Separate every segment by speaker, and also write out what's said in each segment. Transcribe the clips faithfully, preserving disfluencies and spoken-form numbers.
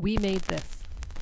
Speaker 1: We made this.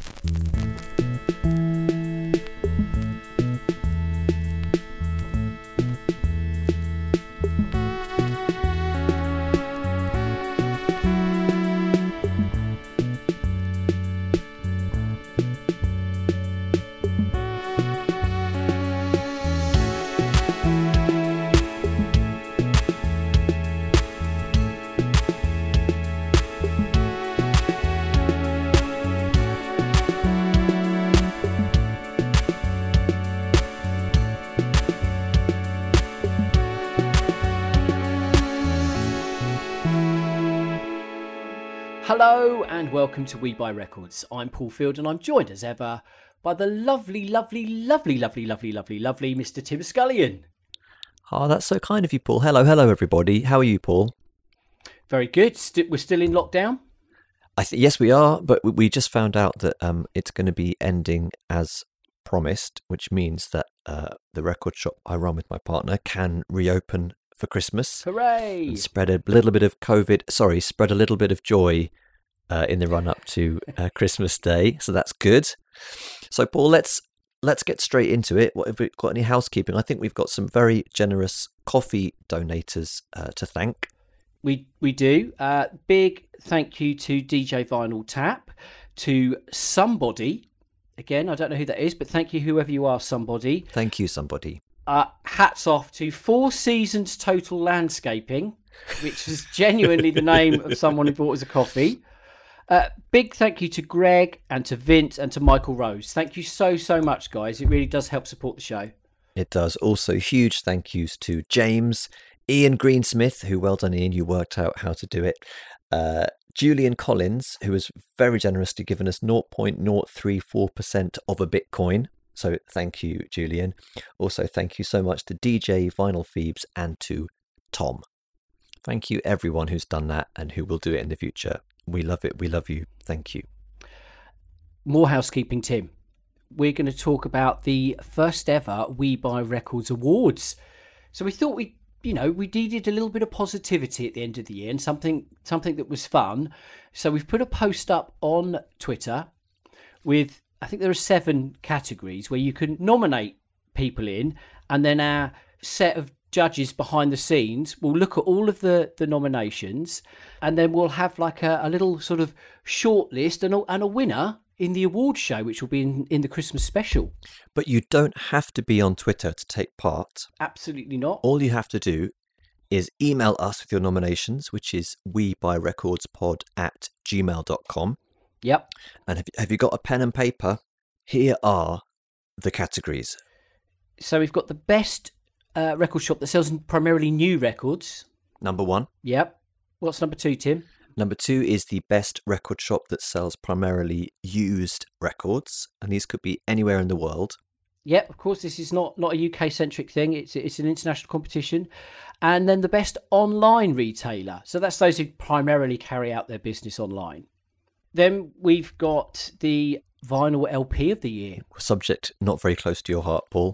Speaker 1: Hello and welcome to We Buy Records. I'm Paul Field and I'm joined as ever by the lovely, lovely, lovely, lovely, lovely, lovely, lovely Mister Tim Scullion.
Speaker 2: Oh, that's so kind of you, Paul. Hello, hello, everybody. How are you, Paul?
Speaker 1: Very good. St- we're still in lockdown?
Speaker 2: I th- yes, we are, but we just found out that um, it's going to be ending as promised, which means that uh, the record shop I run with my partner can reopen for Christmas.
Speaker 1: Hooray!
Speaker 2: And spread a little bit of COVID, sorry, spread a little bit of joy uh, in the run up to uh, Christmas Day. So that's good. So, Paul, let's let's get straight into it. What have we got? Any housekeeping? I think we've got some very generous coffee donators uh, to thank.
Speaker 1: We we do. Uh, big thank you to D J Vinyl Tap, to somebody. Again, I don't know who that is, but thank you, whoever you are, somebody.
Speaker 2: Thank you, somebody.
Speaker 1: Uh, hats off to Four Seasons Total Landscaping, which is genuinely the name of someone who bought us a coffee. Uh, big thank you to Greg and to Vince and to Michael Rose. Thank you so, so much, guys. It really does help support the show.
Speaker 2: It does. Also, huge thank yous to James, Ian Greensmith, who, well done, Ian, you worked out how to do it. Uh, Julian Collins, who has very generously given us zero point zero three four percent of a Bitcoin. So thank you, Julian. Also, thank you so much to D J Vinyl Phoebes and to Tom. Thank you, everyone who's done that and who will do it in the future. We love it. We love you. Thank you.
Speaker 1: More housekeeping, Tim. We're going to talk about the first ever We Buy Records Awards. So we thought we, you know, we needed a little bit of positivity at the end of the year and something, something that was fun. So we've put a post up on Twitter with, I think there are seven categories where you can nominate people in, and then our set of judges behind the scenes will look at all of the, the nominations, and then we'll have like a, a little sort of short list and a, and a winner in the award show, which will be in, in the Christmas special.
Speaker 2: But you don't have to be on Twitter to take part.
Speaker 1: Absolutely not.
Speaker 2: All you have to do is email us with your nominations, which is webuyrecordspod at gmail dot com.
Speaker 1: Yep.
Speaker 2: And have, have you got a pen and paper? Here are the categories.
Speaker 1: So we've got the best uh, record shop that sells primarily new records.
Speaker 2: Number one.
Speaker 1: Yep. What's number two, Tim?
Speaker 2: Number two is the best record shop that sells primarily used records. And these could be anywhere in the world.
Speaker 1: Yep, of course, this is not, not a U K-centric thing. It's it's an international competition. And then the best online retailer. So that's those who primarily carry out their business online. Then we've got the vinyl L P of the year.
Speaker 2: Subject not very close to your heart, Paul.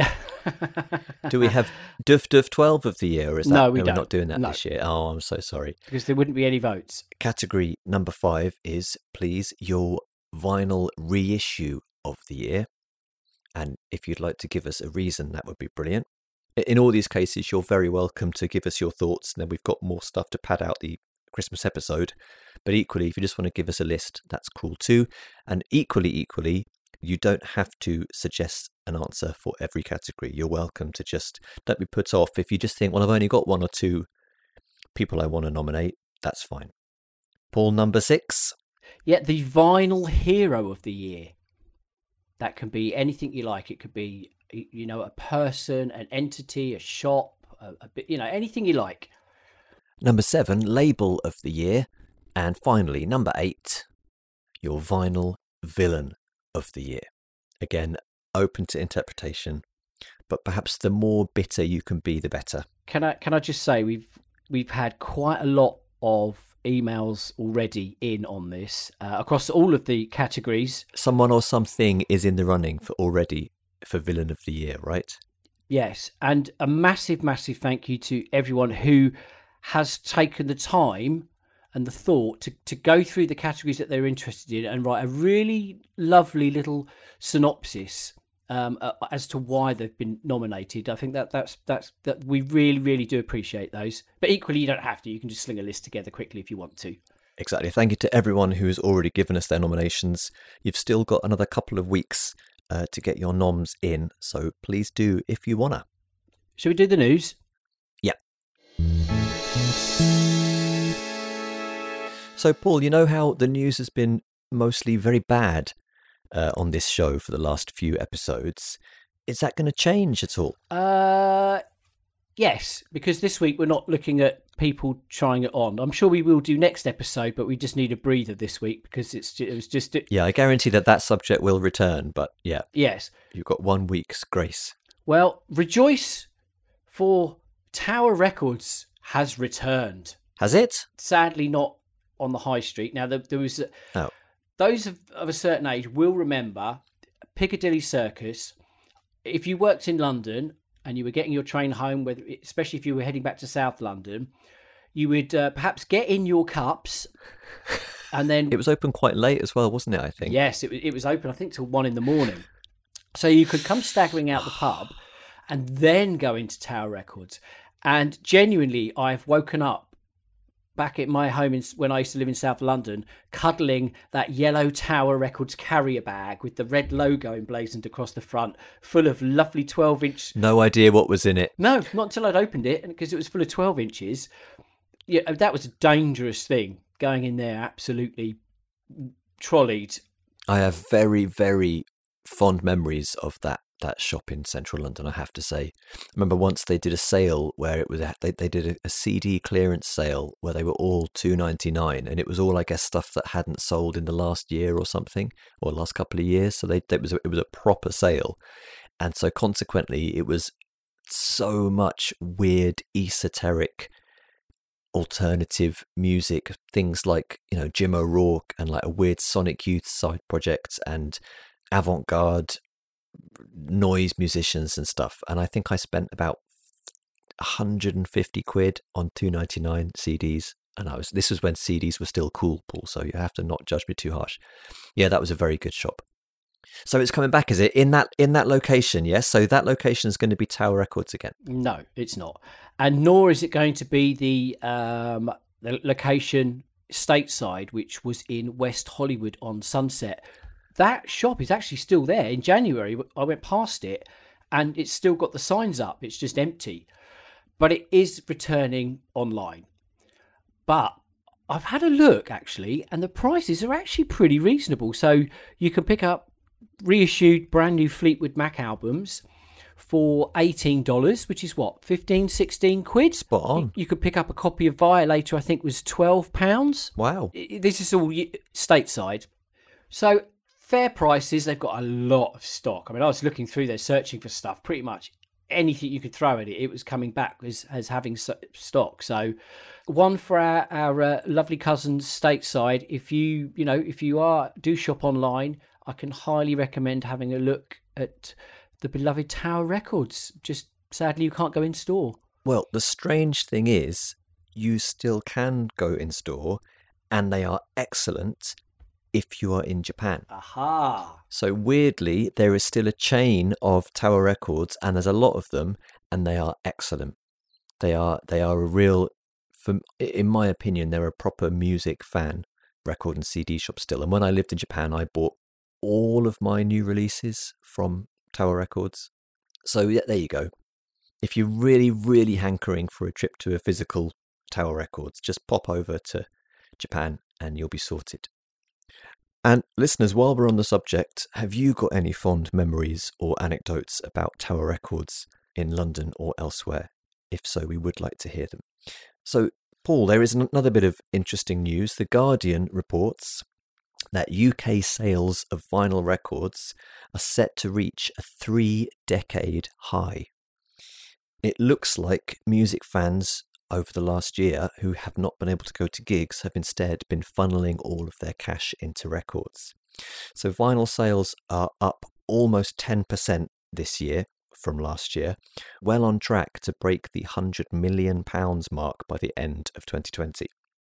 Speaker 2: Do we have Duff Duff twelve of the year? Or is that,
Speaker 1: no, we
Speaker 2: no,
Speaker 1: don't.
Speaker 2: We're not doing that
Speaker 1: no.
Speaker 2: this year. Oh, I'm so sorry.
Speaker 1: Because there wouldn't be any votes.
Speaker 2: Category number five is, please, your vinyl reissue of the year. And if you'd like to give us a reason, that would be brilliant. In all these cases, you're very welcome to give us your thoughts. And then we've got more stuff to pad out the Christmas episode. But equally, if you just want to give us a list, that's cool too. And equally, equally, you don't have to suggest an answer for every category. You're welcome to just, don't be put off. If you just think, well, I've only got one or two people I want to nominate, that's fine. Paul, number six.
Speaker 1: Yeah, the vinyl hero of the year. That can be anything you like. It could be, you know, a person, an entity, a shop, a, a bit, you know, anything you like.
Speaker 2: Number seven, label of the year. And finally, number eight, your vinyl villain of the year. Again, open to interpretation, but perhaps the more bitter you can be, the better.
Speaker 1: Can I can I just say we've we've had quite a lot of emails already in on this uh, across all of the categories.
Speaker 2: Someone or something is in the running for already for villain of the year, right?
Speaker 1: Yes, and a massive, massive thank you to everyone who has taken the time and the thought to, to go through the categories that they're interested in and write a really lovely little synopsis um, uh, as to why they've been nominated. I think that that's that's that we really really do appreciate those. But equally, you don't have to. You can just sling a list together quickly if you want to.
Speaker 2: Exactly. Thank you to everyone who has already given us their nominations. You've still got another couple of weeks uh, to get your noms in, so please do if you wanna.
Speaker 1: Shall we do the news?
Speaker 2: Yeah. So, Paul, you know how the news has been mostly very bad uh, on this show for the last few episodes? Is that going to change at all?
Speaker 1: Uh, yes, because this week we're not looking at people trying it on. I'm sure we will do next episode, but we just need a breather this week because it's it was just...
Speaker 2: Yeah, I guarantee that that subject will return, but yeah.
Speaker 1: Yes.
Speaker 2: You've got one week's grace.
Speaker 1: Well, rejoice, for Tower Records has returned.
Speaker 2: Has it?
Speaker 1: Sadly not on the high street. Now, there, there was...
Speaker 2: Oh.
Speaker 1: Those of, of a certain age will remember Piccadilly Circus. If you worked in London and you were getting your train home, whether, especially if you were heading back to South London, you would uh, perhaps get in your cups and then...
Speaker 2: It was open quite late as well, wasn't it, I think?
Speaker 1: Yes, it, it was open, I think, till one in the morning. So you could come staggering out the pub and then go into Tower Records. And genuinely, I've woken up back at my home in, when I used to live in South London, cuddling that yellow Tower Records carrier bag with the red logo emblazoned across the front, full of lovely twelve inch...
Speaker 2: No idea what was in it.
Speaker 1: No, not until I'd opened it, because it was full of twelve inches. Yeah, that was a dangerous thing, going in there absolutely trolleyed.
Speaker 2: I have very, very fond memories of that that shop in central London, I have to say. I remember once they did a sale where it was they they did a, a C D clearance sale where they were all two ninety-nine, and it was all, I guess, stuff that hadn't sold in the last year or something, or last couple of years. So they it was a, it was a proper sale, and so consequently it was so much weird esoteric alternative music, things like, you know, Jim O'Rourke and like a weird Sonic Youth side project and avant-garde noise musicians and stuff. And I think I spent about one hundred fifty quid on two ninety-nine C Ds, and I was this was when C Ds were still cool, Paul, so you have to not judge me too harsh. Yeah, that was a very good shop. So it's coming back, is it, in that in that location? Yes. So that location is going to be Tower Records again?
Speaker 1: No, it's not, and nor is it going to be the um the location stateside, which was in West Hollywood on Sunset. That shop is actually still there. In January, I went past it and it's still got the signs up. It's just empty. But it is returning online. But I've had a look, actually, and the prices are actually pretty reasonable. So you can pick up reissued brand new Fleetwood Mac albums for eighteen dollars, which is what, fifteen, sixteen quid?
Speaker 2: Spot on.
Speaker 1: You, you could pick up a copy of Violator, I think was twelve pounds.
Speaker 2: Wow.
Speaker 1: This is all stateside. So... fair prices. They've got a lot of stock. I mean, I was looking through there searching for stuff. Pretty much anything you could throw at it, it was coming back as, as having stock. So one for our, our uh, lovely cousins stateside. If you, you know, if you are do shop online, I can highly recommend having a look at the beloved Tower Records. Just sadly, you can't go in store.
Speaker 2: Well, the strange thing is you still can go in store, and they are excellent if you are in Japan.
Speaker 1: Aha.
Speaker 2: So weirdly, there is still a chain of Tower Records, and there's a lot of them, and they are excellent. They are they are a real, for, in my opinion, they're a proper music fan record and C D shop still. And when I lived in Japan, I bought all of my new releases from Tower Records. So yeah, there you go. If you're really, really hankering for a trip to a physical Tower Records, just pop over to Japan and you'll be sorted. And listeners, while we're on the subject, have you got any fond memories or anecdotes about Tower Records in London or elsewhere? If so, we would like to hear them. So, Paul, there is another bit of interesting news. The Guardian reports that U K sales of vinyl records are set to reach a three-decade high. It looks like music fans over the last year who have not been able to go to gigs have instead been funneling all of their cash into records. So vinyl sales are up almost ten percent this year from last year, well on track to break the one hundred million pounds mark by the end of twenty twenty.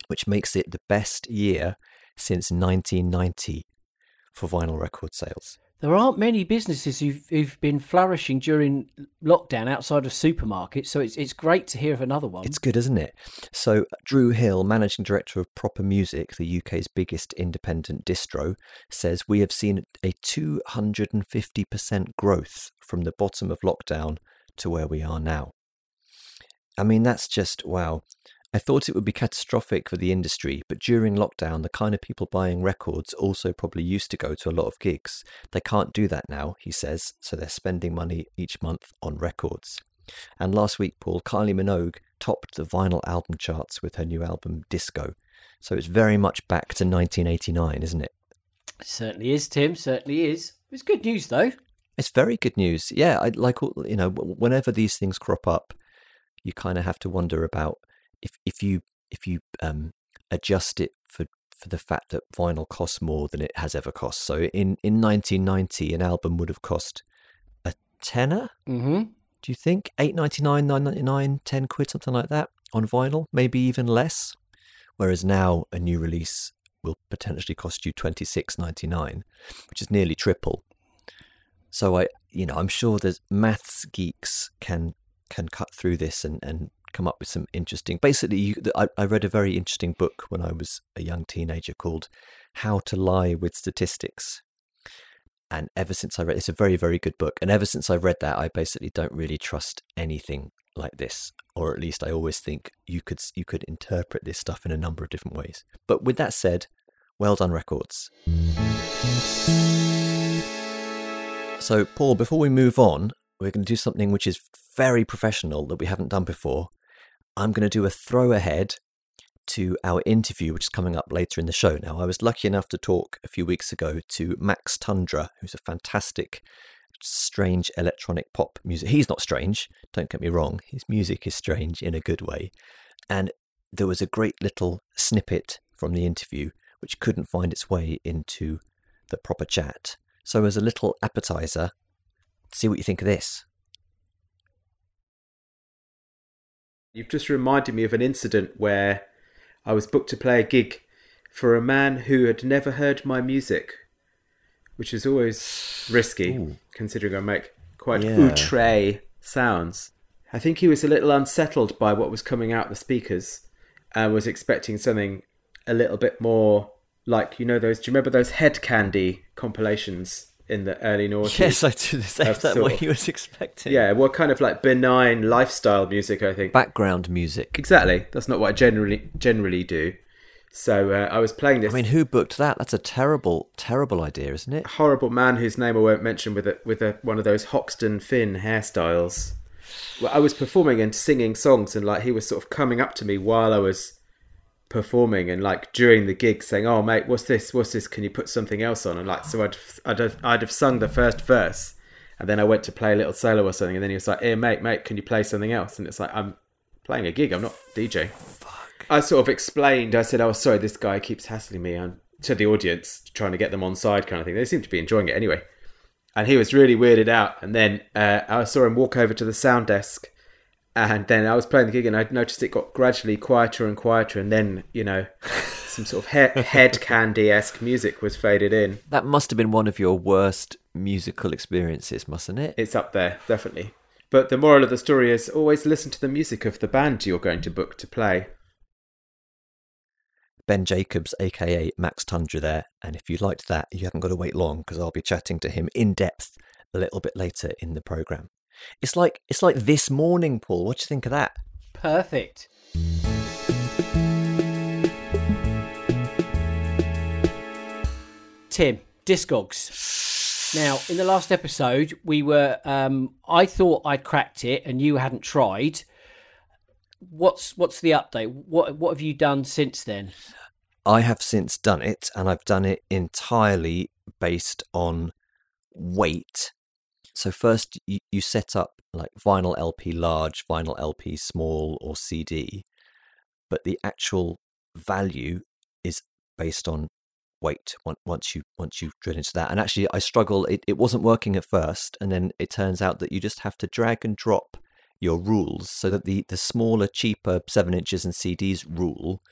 Speaker 2: which makes it the best year since nineteen ninety for vinyl record sales.
Speaker 1: There aren't many businesses who've, who've been flourishing during lockdown outside of supermarkets, so it's it's great to hear of another one.
Speaker 2: It's good, isn't it? So Drew Hill, managing director of Proper Music, the U K's biggest independent distro, says we have seen a two hundred fifty percent growth from the bottom of lockdown to where we are now. I mean, that's just, wow. I thought it would be catastrophic for the industry, but during lockdown, the kind of people buying records also probably used to go to a lot of gigs. They can't do that now, he says, so they're spending money each month on records. And last week, Paul, Kylie Minogue topped the vinyl album charts with her new album, Disco. So it's very much back to nineteen eighty-nine, isn't it?
Speaker 1: It certainly is, Tim, certainly is. It's good news, though.
Speaker 2: It's very good news. Yeah, I like, you know, whenever these things crop up, you kind of have to wonder about If if you if you um, adjust it for, for the fact that vinyl costs more than it has ever cost. So in, in nineteen ninety, an album would have cost a tenner.
Speaker 1: Mm-hmm.
Speaker 2: Do you think eight ninety nine, nine ninety nine, ten quid, something like that on vinyl, maybe even less? Whereas now a new release will potentially cost you twenty six ninety nine, which is nearly triple. So I, you know, I'm sure there's maths geeks can can cut through this and and. come up with some interesting, basically you, I, I read a very interesting book when I was a young teenager called How to Lie with Statistics, and ever since I read, it's a very very good book, and ever since I've read that, I basically don't really trust anything like this, or at least I always think you could you could interpret this stuff in a number of different ways. But with that said, well done records. So Paul, before we move on, we're going to do something which is very professional that we haven't done before. I'm going to do a throw ahead to our interview, which is coming up later in the show. Now, I was lucky enough to talk a few weeks ago to Max Tundra, who's a fantastic, strange electronic pop music. He's not strange, don't get me wrong. His music is strange in a good way. And there was a great little snippet from the interview which couldn't find its way into the proper chat. So as a little appetizer, see what you think of this.
Speaker 3: You've just reminded me of an incident where I was booked to play a gig for a man who had never heard my music, which is always risky, Ooh. considering I make quite yeah. outre sounds. I think he was a little unsettled by what was coming out the speakers and was expecting something a little bit more like, you know, those, do you remember those Head Candy compilations in the early noughties?
Speaker 2: Yes, I do. Is that what he was expecting?
Speaker 3: Yeah, well, kind of like benign lifestyle music, I think.
Speaker 2: Background music.
Speaker 3: Exactly. That's not what I generally generally do. So uh, I was playing this.
Speaker 2: I mean, who booked that? That's a terrible, terrible idea, isn't it?
Speaker 3: Horrible man whose name I won't mention with a, with a, one of those Hoxton Finn hairstyles. Well, I was performing and singing songs, and like he was sort of coming up to me while I was performing and like during the gig saying, "Oh mate, what's this? What's this? Can you put something else on?" And like, so I'd I'd have, I'd have sung the first verse, and then I went to play a little solo or something, and then he was like, "Hey mate, mate, can you play something else?" And it's like, I'm playing a gig, I'm not DJing.
Speaker 2: Fuck.
Speaker 3: I sort of explained. I said, "Oh, sorry, this guy keeps hassling me," and to the audience, trying to get them on side, kind of thing. They seemed to be enjoying it anyway, and he was really weirded out. And then uh, I saw him walk over to the sound desk. And then I was playing the gig and I noticed it got gradually quieter and quieter. And then, you know, some sort of he- Head Candy-esque music was faded in.
Speaker 2: That must have been one of your worst musical experiences, mustn't it?
Speaker 3: It's up there, definitely. But the moral of the story is always listen to the music of the band you're going to book to play.
Speaker 2: Ben Jacobs, a k a. Max Tundra there. And if you liked that, you haven't got to wait long because I'll be chatting to him in depth a little bit later in the programme. It's like it's like This Morning, Paul. What do you think of that?
Speaker 1: Perfect. Tim, Discogs. Now, in the last episode, we were. Um, I thought I'd cracked it, and you hadn't tried. What's what's the update? What what have you done since then?
Speaker 2: I have since done it, and I've done it entirely based on weight. So first you, you set up like vinyl L P large, vinyl L P small, or C D, but the actual value is based on weight once you once you drill into that. And actually I struggle, it, it wasn't working at first, and then it turns out that you just have to drag and drop your rules so that the, the smaller, cheaper seven inches and C Ds rule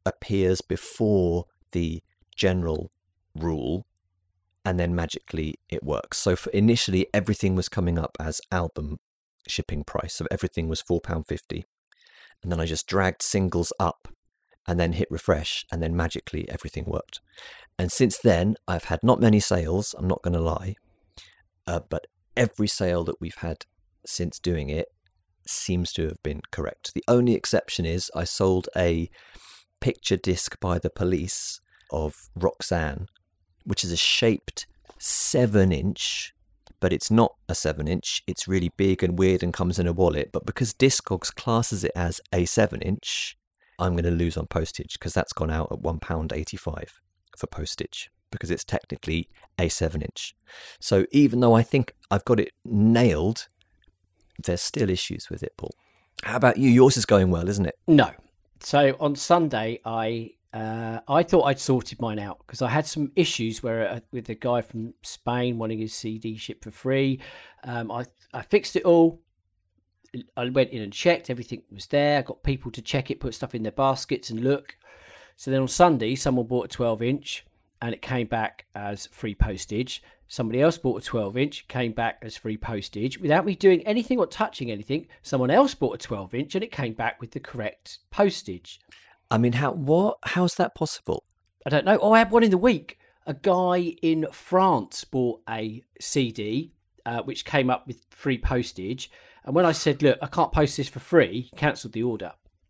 Speaker 2: appears before the general rule, and then magically it works. So for initially, everything was coming up as album shipping price. So everything was four pounds fifty. And then I just dragged singles up and then hit refresh, and then magically everything worked. And since then, I've had not many sales, I'm not going to lie, uh, but every sale that we've had since doing it seems to have been correct. The only exception is I sold a picture disc by The Police of Roxanne, which is a shaped seven inch, but it's not a seven inch. It's really big and weird and comes in a wallet. But because Discogs classes it as a seven inch, I'm going to lose on postage, because that's gone out at one pound eighty-five for postage, because it's technically a seven inch. So even though I think I've got it nailed, there's still issues with it, Paul. How about you? Yours is going well, isn't it?
Speaker 1: No. So on Sunday, I uh, I thought I'd sorted mine out, because I had some issues where uh, with a guy from Spain wanting his C D shipped for free. Um, I I fixed it all. I went in and checked, everything was there. I got people to check it, put stuff in their baskets and look. So then on Sunday, someone bought a twelve inch and it came back as free postage. Somebody else bought a twelve inch, came back as free postage. Without me doing anything or touching anything, someone else bought a twelve inch and it came back with the correct postage.
Speaker 2: I mean, how what? How's that possible?
Speaker 1: I don't know. Oh, I had one in the week. A guy in France bought a C D, uh, which came up with free postage. And when I said, look, I can't post this for free, he cancelled the order.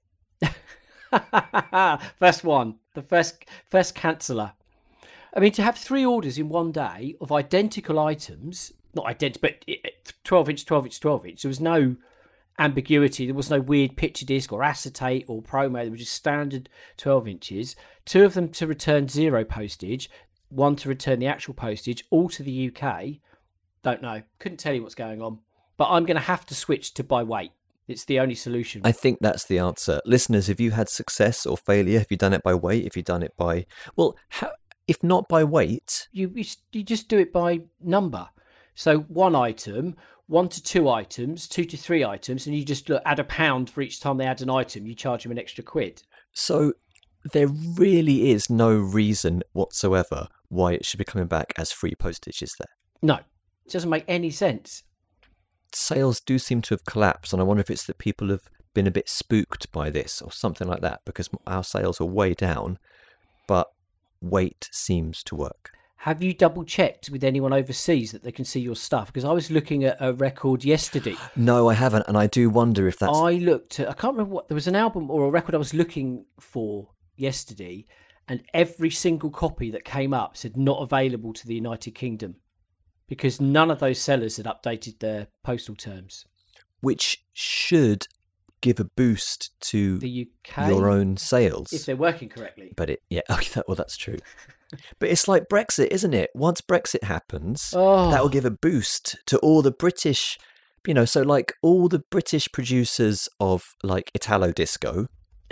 Speaker 1: First one, the first first canceller. I mean, to have three orders in one day of identical items, not identical, but twelve inch, twelve inch, twelve inch, there was no ambiguity. There was no weird picture disc or acetate or promo. They were just standard twelve inches. Two of them to return zero postage, one to return the actual postage, all to the U K. Don't know. Couldn't tell you what's going on. But I'm going to have to switch to by weight. It's the only solution.
Speaker 2: I think that's the answer. Listeners, have you had success or failure? Have you done it by weight? Have you done it by... Well, how, if not by weight...
Speaker 1: You, you you just do it by number. So one item, one to two items, two to three items, and you just look, add a pound for each time they add an item. You charge them an extra quid.
Speaker 2: So there really is no reason whatsoever why it should be coming back as free postage, is there?
Speaker 1: No. It doesn't make any sense.
Speaker 2: Sales do seem to have collapsed, and I wonder if it's that people have been a bit spooked by this or something like that, because our sales are way down, but weight seems to work.
Speaker 1: Have you double checked with anyone overseas that they can see your stuff? Because I was looking at a record yesterday.
Speaker 2: No, I haven't, and I do wonder if that's...
Speaker 1: I looked at, I can't remember what, there was an album or a record I was looking for yesterday, and every single copy that came up said not available to the United Kingdom, because none of those sellers had updated their postal terms.
Speaker 2: Which should give a boost to
Speaker 1: the U K,
Speaker 2: your own sales.
Speaker 1: If they're working correctly.
Speaker 2: But it, yeah, okay, that, well, that's true. But it's like Brexit, isn't it? Once Brexit happens,
Speaker 1: oh.
Speaker 2: that will give a boost to all the British, you know, so like all the British producers of like Italo disco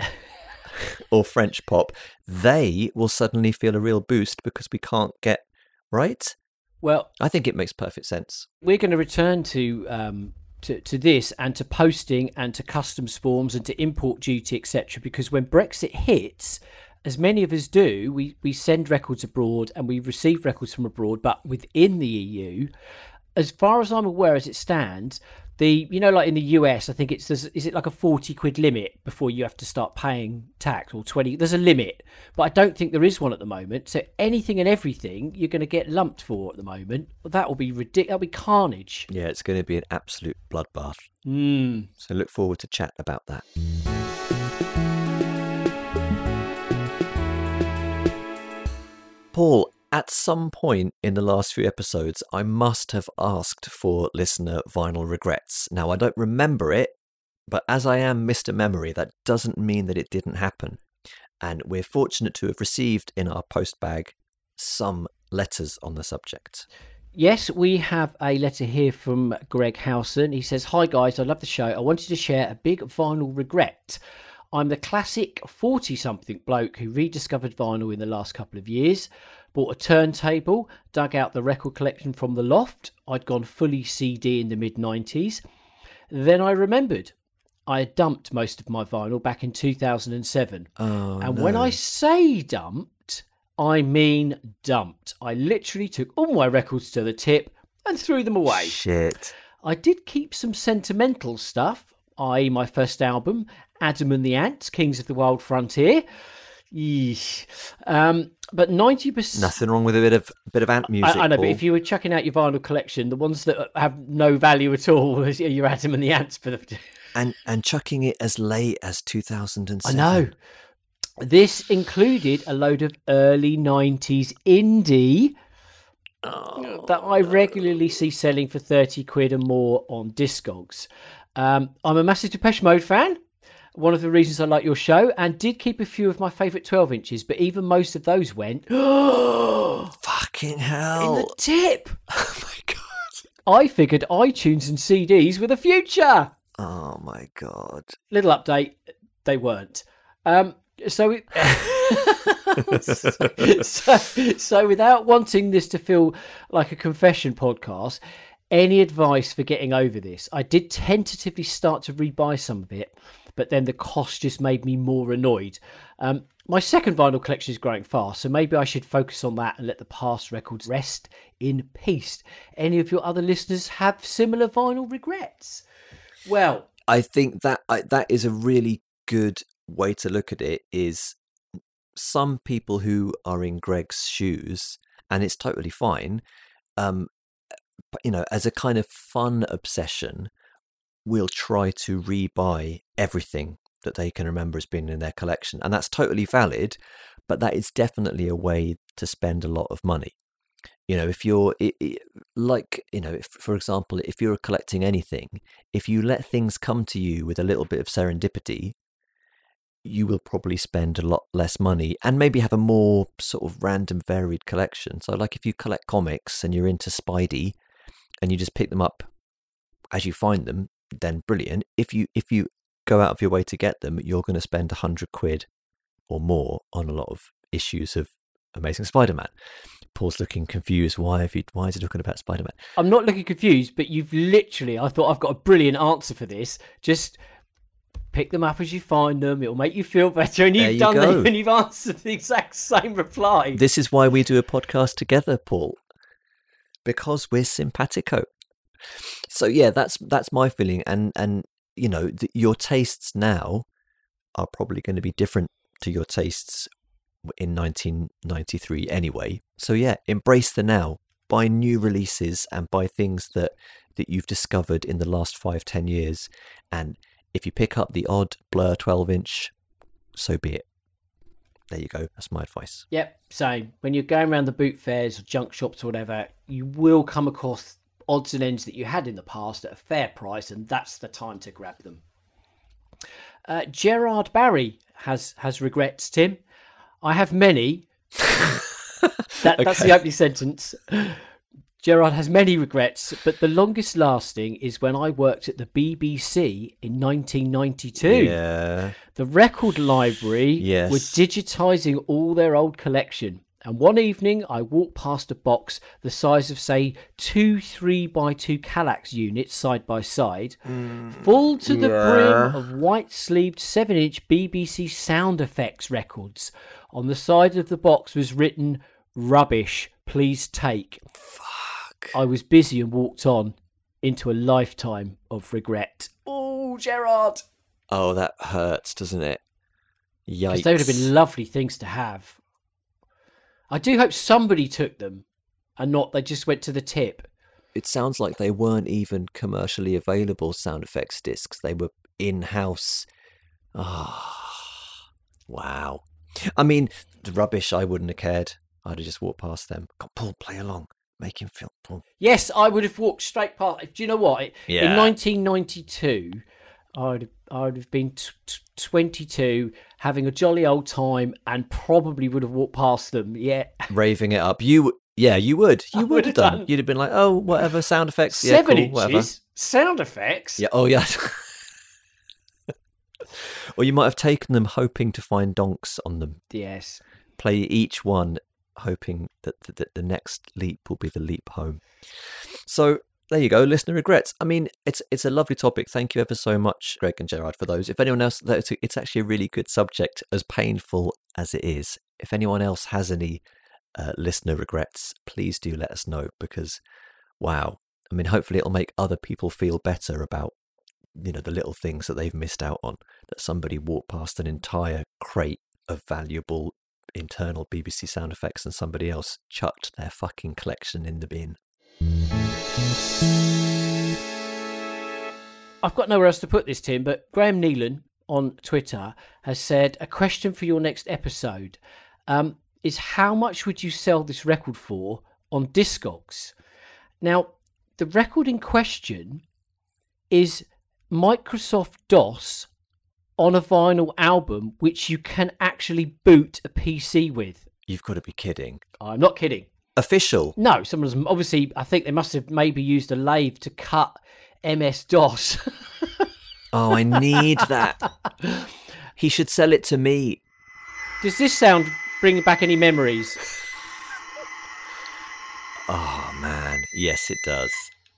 Speaker 2: or French pop, they will suddenly feel a real boost because we can't get, right?
Speaker 1: Well,
Speaker 2: I think it makes perfect sense.
Speaker 1: We're going to return to um, to, to this and to posting and to customs forms and to import duty, et cetera. Because when Brexit hits, as many of us do, we, we send records abroad and we receive records from abroad, but within the E U, as far as I'm aware, as it stands, the you know, like in the U S, I think it's is it like a forty quid limit before you have to start paying tax, or twenty? There's a limit, but I don't think there is one at the moment. So anything and everything you're going to get lumped for at the moment. Well, that will be ridiculous. That'll be carnage.
Speaker 2: Yeah, it's going to be an absolute bloodbath.
Speaker 1: Mm.
Speaker 2: So look forward to chat about that. Paul, at some point in the last few episodes, I must have asked for listener vinyl regrets. Now, I don't remember it, but as I am Mister Memory, that doesn't mean that it didn't happen. And we're fortunate to have received in our post bag some letters on the subject.
Speaker 1: Yes, we have a letter here from Greg Howson. He says, "Hi guys, I love the show. I wanted to share a big vinyl regret. I'm the classic forty-something bloke who rediscovered vinyl in the last couple of years. Bought a turntable, dug out the record collection from the loft. I'd gone fully C D in the mid nineties. Then I remembered I had dumped most of my vinyl back in two thousand seven.
Speaker 2: Oh,
Speaker 1: and
Speaker 2: no.
Speaker 1: when I say dumped, I mean dumped. I literally took all my records to the tip and threw them away.
Speaker 2: Shit.
Speaker 1: I did keep some sentimental stuff, that is my first album, Adam and the Ants, Kings of the Wild Frontier. Yeesh. Um, but ninety percent...
Speaker 2: Nothing wrong with a bit of a bit of ant music.
Speaker 1: I, I know,
Speaker 2: Paul.
Speaker 1: but if you were chucking out your vinyl collection, the ones that have no value at all is your Adam and the Ants. For the...
Speaker 2: And, and chucking it as late as two thousand seven.
Speaker 1: I know. This included a load of early nineties indie
Speaker 2: Oh,
Speaker 1: that I regularly see selling for thirty quid or more on Discogs. Um, I'm a massive Depeche Mode fan. One of the reasons I like your show, and did keep a few of my favourite twelve inches, but even most of those went
Speaker 2: fucking hell.
Speaker 1: in the tip.
Speaker 2: Oh my god.
Speaker 1: I figured iTunes and C Ds were the future.
Speaker 2: Oh my god.
Speaker 1: Little update, they weren't. Um, so, it, so, so without wanting this to feel like a confession podcast, any advice for getting over this? I did tentatively start to rebuy some of it, but then the cost just made me more annoyed. Um, my second vinyl collection is growing fast, so maybe I should focus on that and let the past records rest in peace. Any of your other listeners have similar vinyl regrets? Well,
Speaker 2: I think that I, that is a really good way to look at it. Is some people who are in Greg's shoes, and it's totally fine. Um, but, you know, as a kind of fun obsession, will try to rebuy everything that they can remember as being in their collection, and that's totally valid. But that is definitely a way to spend a lot of money. You know, if you're it, it, like, you know, if, for example, if you're collecting anything, if you let things come to you with a little bit of serendipity, you will probably spend a lot less money and maybe have a more sort of random, varied collection. So, like, if you collect comics and you're into Spidey, and you just pick them up as you find them, then brilliant. If you if you go out of your way to get them, you're going to spend a hundred quid or more on a lot of issues of Amazing Spider-Man. Paul's looking confused. Why have you? Why is he talking about Spider-Man?
Speaker 1: I'm not looking confused, but you've literally, I thought I've got a brilliant answer for this. Just pick them up as you find them. It'll make you feel better. And you've
Speaker 2: you
Speaker 1: done
Speaker 2: go.
Speaker 1: that, and you've answered the exact same reply.
Speaker 2: This is why we do a podcast together, Paul, because we're simpatico. So yeah, that's that's my feeling, and and you know, the, your tastes now are probably going to be different to your tastes in nineteen ninety-three anyway. So yeah, embrace the now, buy new releases, and buy things that that you've discovered in the last five, ten years. And if you pick up the odd Blur twelve inch, so be it. There you go. That's my advice.
Speaker 1: Yep, same. When you're going around the boot fairs or junk shops or whatever, you will come across odds and ends that you had in the past at a fair price, and that's the time to grab them. Uh, Gerard Barry has has regrets, Tim. I have many. that, That's
Speaker 2: Okay.
Speaker 1: the opening sentence. Gerard has many regrets, but the longest lasting is when I worked at the B B C in nineteen ninety-two.
Speaker 2: Yeah.
Speaker 1: The record library
Speaker 2: Yes.
Speaker 1: were digitising all their old collection. And one evening, I walked past a box the size of, say, two three by two Kallax units side by side, full to the
Speaker 2: yeah.
Speaker 1: brim of white-sleeved seven inch B B C sound effects records. On the side of the box was written, "Rubbish, please take."
Speaker 2: Fuck.
Speaker 1: I was busy and walked on into a lifetime of regret. Oh, Gerard!
Speaker 2: Oh, that hurts, doesn't it? Yikes.
Speaker 1: Because they would have been lovely things to have. I do hope somebody took them and not they just went to the tip.
Speaker 2: It sounds like they weren't even commercially available sound effects discs. They were in-house. Ah, wow. I mean, the rubbish, I wouldn't have cared. I'd have just walked past them. Come, Paul, play along. Make him feel, Paul.
Speaker 1: Yes, I would have walked straight past. Do you know what?
Speaker 2: Yeah.
Speaker 1: In nineteen ninety-two, I'd I'd have been t- t- twenty-two, having a jolly old time, and probably would have walked past them. Yeah,
Speaker 2: Raving it up. You, yeah, you would. You
Speaker 1: I
Speaker 2: would
Speaker 1: would
Speaker 2: have
Speaker 1: have
Speaker 2: done.
Speaker 1: done.
Speaker 2: You'd have been like, oh, whatever, sound effects. Yeah,
Speaker 1: seven
Speaker 2: cool,
Speaker 1: inches
Speaker 2: whatever.
Speaker 1: sound effects.
Speaker 2: Yeah, oh, yeah. Or you might have taken them hoping to find donks on them.
Speaker 1: Yes.
Speaker 2: Play each one hoping that the, that the next leap will be the leap home. So there you go, listener regrets. I mean, it's it's a lovely topic. Thank you ever so much, Greg and Gerard, for those. If anyone else, it's actually a really good subject, as painful as it is. If anyone else has any uh, listener regrets, please do let us know, because, wow, I mean, hopefully it'll make other people feel better about, you know, the little things that they've missed out on, that somebody walked past an entire crate of valuable internal B B C sound effects and somebody else chucked their fucking collection in the bin.
Speaker 1: I've got nowhere else to put this, Tim, but Graham Neelan on Twitter has said, a question for your next episode um, is how much would you sell this record for on Discogs? Now, the record in question is Microsoft DOS on a vinyl album, which you can actually boot a P C with.
Speaker 2: You've got to be kidding.
Speaker 1: I'm not kidding.
Speaker 2: Official?
Speaker 1: No, someone's obviously, I think they must have maybe used a lathe to cut M S DOS.
Speaker 2: Oh, I need that. He should sell it to me.
Speaker 1: Does this sound bring back any memories?
Speaker 2: Oh, man. Yes, it does.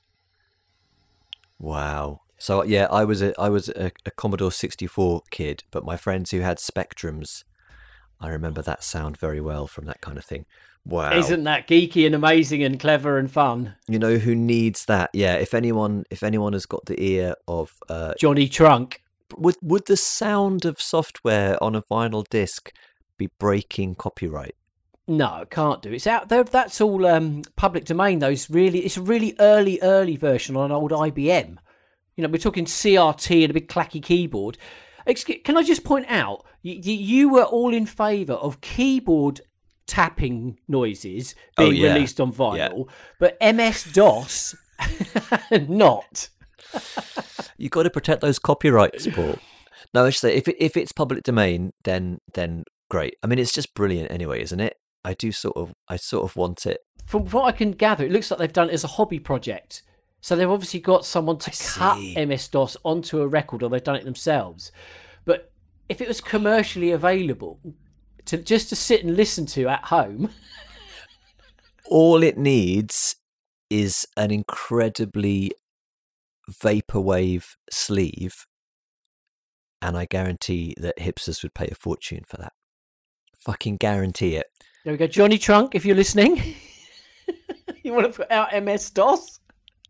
Speaker 2: Wow. So, yeah, I was a I was a, a Commodore sixty-four kid, but my friends who had Spectrums, I remember that sound very well from that kind of thing. Wow.
Speaker 1: Isn't that geeky and amazing and clever and fun?
Speaker 2: You know who needs that? Yeah, if anyone if anyone has got the ear of uh,
Speaker 1: Johnny Trunk.
Speaker 2: Would would the sound of software on a vinyl disc be breaking copyright?
Speaker 1: No, it can't do. It's out there. That's all um, public domain. Those really, it's a really early, early version on an old I B M. You know, we're talking C R T and a big clacky keyboard. Excuse, can I just point out, you, you were all in favour of keyboard tapping noises being
Speaker 2: oh, yeah.
Speaker 1: released on vinyl,
Speaker 2: yeah.
Speaker 1: but M S DOS not.
Speaker 2: You've got to protect those copyrights, Paul. No, actually, if it, if it's public domain, then then great. I mean, it's just brilliant anyway, isn't it? I do sort of, I sort of want it.
Speaker 1: From what I can gather, it looks like they've done it as a hobby project. So they've obviously got someone to
Speaker 2: I
Speaker 1: cut
Speaker 2: see.
Speaker 1: M S DOS onto a record, or they've done it themselves. But if it was commercially available, to just to sit and listen to at home,
Speaker 2: all it needs is an incredibly vaporwave sleeve, and I guarantee that hipsters would pay a fortune for that. Fucking guarantee it.
Speaker 1: There we go, Johnny Trunk, if you're listening. You want to put out M S DOS?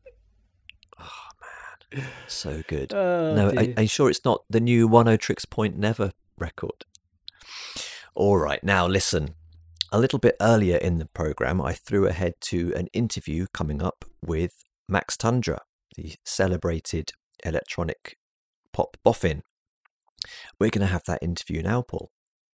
Speaker 2: Oh man, so good.
Speaker 1: Oh,
Speaker 2: no,
Speaker 1: dear.
Speaker 2: I, I'm sure it's not the new One O Tricks Point Never record. All right, now listen. A little bit earlier in the programme, I threw ahead to an interview coming up with Max Tundra, the celebrated electronic pop boffin. We're going to have that interview now, Paul.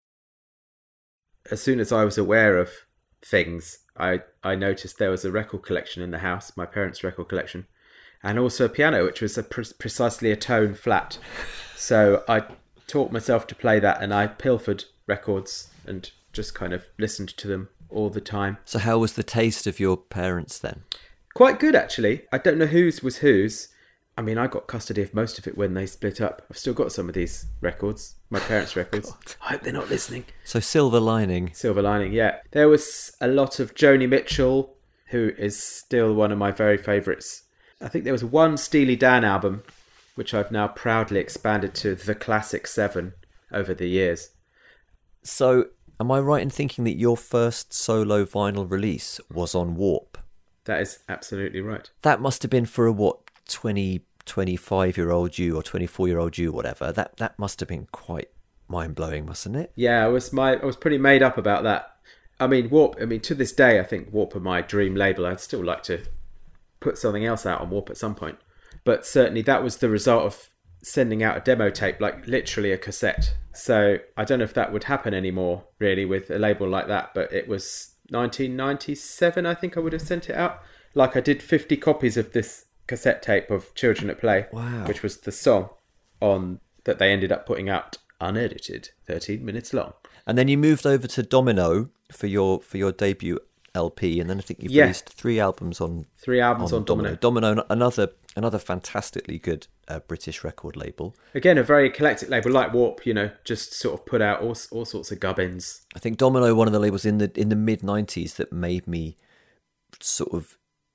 Speaker 3: As soon as I was aware of things, I, I noticed there was a record collection in the house, my parents' record collection, and also a piano, which was a pre- precisely a tone flat. So I taught myself to play that, and I pilfered records and just kind of listened to them all the time.
Speaker 2: So how was the taste of your parents then?
Speaker 3: Quite good, actually. I don't know whose was whose. I mean, I got custody of most of it when they split up. I've still got some of these records, my parents' records. I hope they're not listening.
Speaker 2: So Silver Lining.
Speaker 3: Silver Lining, yeah. There was a lot of Joni Mitchell, who is still one of my very favourites. I think there was one Steely Dan album, which I've now proudly expanded to The Classic Seven over the years.
Speaker 2: So, am I right in thinking that your first solo vinyl release was on Warp?
Speaker 3: That is absolutely right.
Speaker 2: That must have been for a, what, twenty, twenty-five-year-old you or twenty-four-year-old you, whatever. That that must have been quite mind-blowing, mustn't it?
Speaker 3: Yeah, I was my I was pretty made up about that. I mean, Warp, I mean, to this day, I think Warp are my dream label. I'd still like to put something else out on Warp at some point. But certainly that was the result of sending out a demo tape, like literally a cassette. So I don't know if that would happen anymore, really, with a label like that. But it was nineteen ninety-seven, I think I would have sent it out. Like I did fifty copies of this cassette tape of Children at Play,
Speaker 2: Wow.
Speaker 3: which was the song on that they ended up putting out unedited, thirteen minutes long.
Speaker 2: And then you moved over to Domino for your for your debut L P, and then I think you've
Speaker 3: Yeah.
Speaker 2: released three albums on
Speaker 3: Three albums on, Domino.
Speaker 2: Domino, another another fantastically good uh, British record label.
Speaker 3: Again, a very eclectic label like Warp, you know, just sort of put out all all sorts of gubbins.
Speaker 2: I think Domino, one of the labels in the in the mid nineties that made me sort of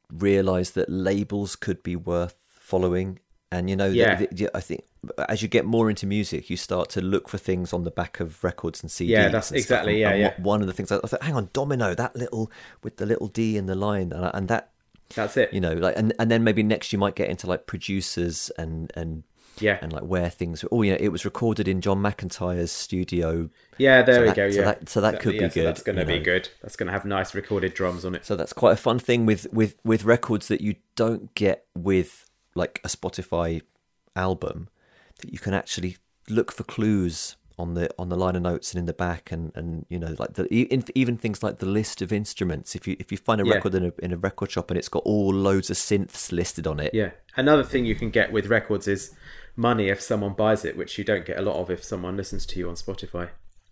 Speaker 2: realise that labels could be worth following. And, you know,
Speaker 3: Yeah.
Speaker 2: the, the, I think as you get more into music, you start to look for things on the back of records and C Ds.
Speaker 3: Yeah, that's
Speaker 2: and stuff.
Speaker 3: exactly,
Speaker 2: And-
Speaker 3: yeah,
Speaker 2: and
Speaker 3: yeah.
Speaker 2: One of the things I thought, hang on, Domino, that little, with the little D in the line, and, and that,
Speaker 3: That's it.
Speaker 2: you know, like, and, and then maybe next you might get into like producers and, and,
Speaker 3: Yeah.
Speaker 2: and like where things, oh, you know, it was recorded in John McIntyre's studio.
Speaker 3: Yeah, there
Speaker 2: So
Speaker 3: we
Speaker 2: that-
Speaker 3: go.
Speaker 2: so
Speaker 3: Yeah,
Speaker 2: that- so that could be
Speaker 3: yeah, so
Speaker 2: good,
Speaker 3: that's going to
Speaker 2: you
Speaker 3: be
Speaker 2: know.
Speaker 3: good. That's going to have nice recorded drums on it.
Speaker 2: So that's quite a fun thing with, with, with records that you don't get with like a Spotify album, that you can actually look for clues on the on the liner notes and in the back, and, and you know, like the even, even things like the list of instruments. If you if you find a
Speaker 3: Yeah.
Speaker 2: record in a in a record shop and it's got all loads of synths listed on it,
Speaker 3: Yeah. Another thing you can get with records is money if someone buys it, which you don't get a lot of if someone listens to you on Spotify.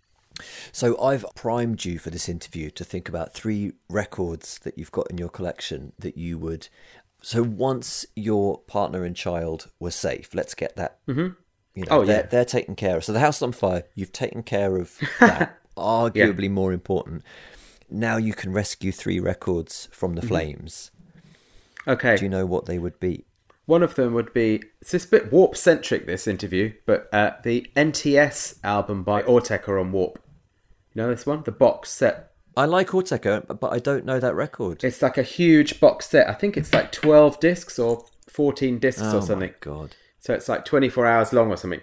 Speaker 2: So I've primed you for this interview to think about three records that you've got in your collection that you would. So once your partner and child were safe, let's get that. Mm-hmm. You know,
Speaker 3: Oh,
Speaker 2: they're,
Speaker 3: yeah.
Speaker 2: they're taken care of. So the house is on fire. You've taken care of that. Arguably more important. Now you can rescue three records from the flames.
Speaker 3: Okay.
Speaker 2: Do you know what they would be?
Speaker 3: One of them would be, it's just a bit Warp centric, this interview, but uh, the N T S album by Autechre on Warp. You know this one? The box set.
Speaker 2: I like Autechre, but I don't know that record.
Speaker 3: It's like a huge box set. I think it's like twelve discs or fourteen discs
Speaker 2: Oh
Speaker 3: or something.
Speaker 2: my God.
Speaker 3: So it's like twenty-four hours long or something.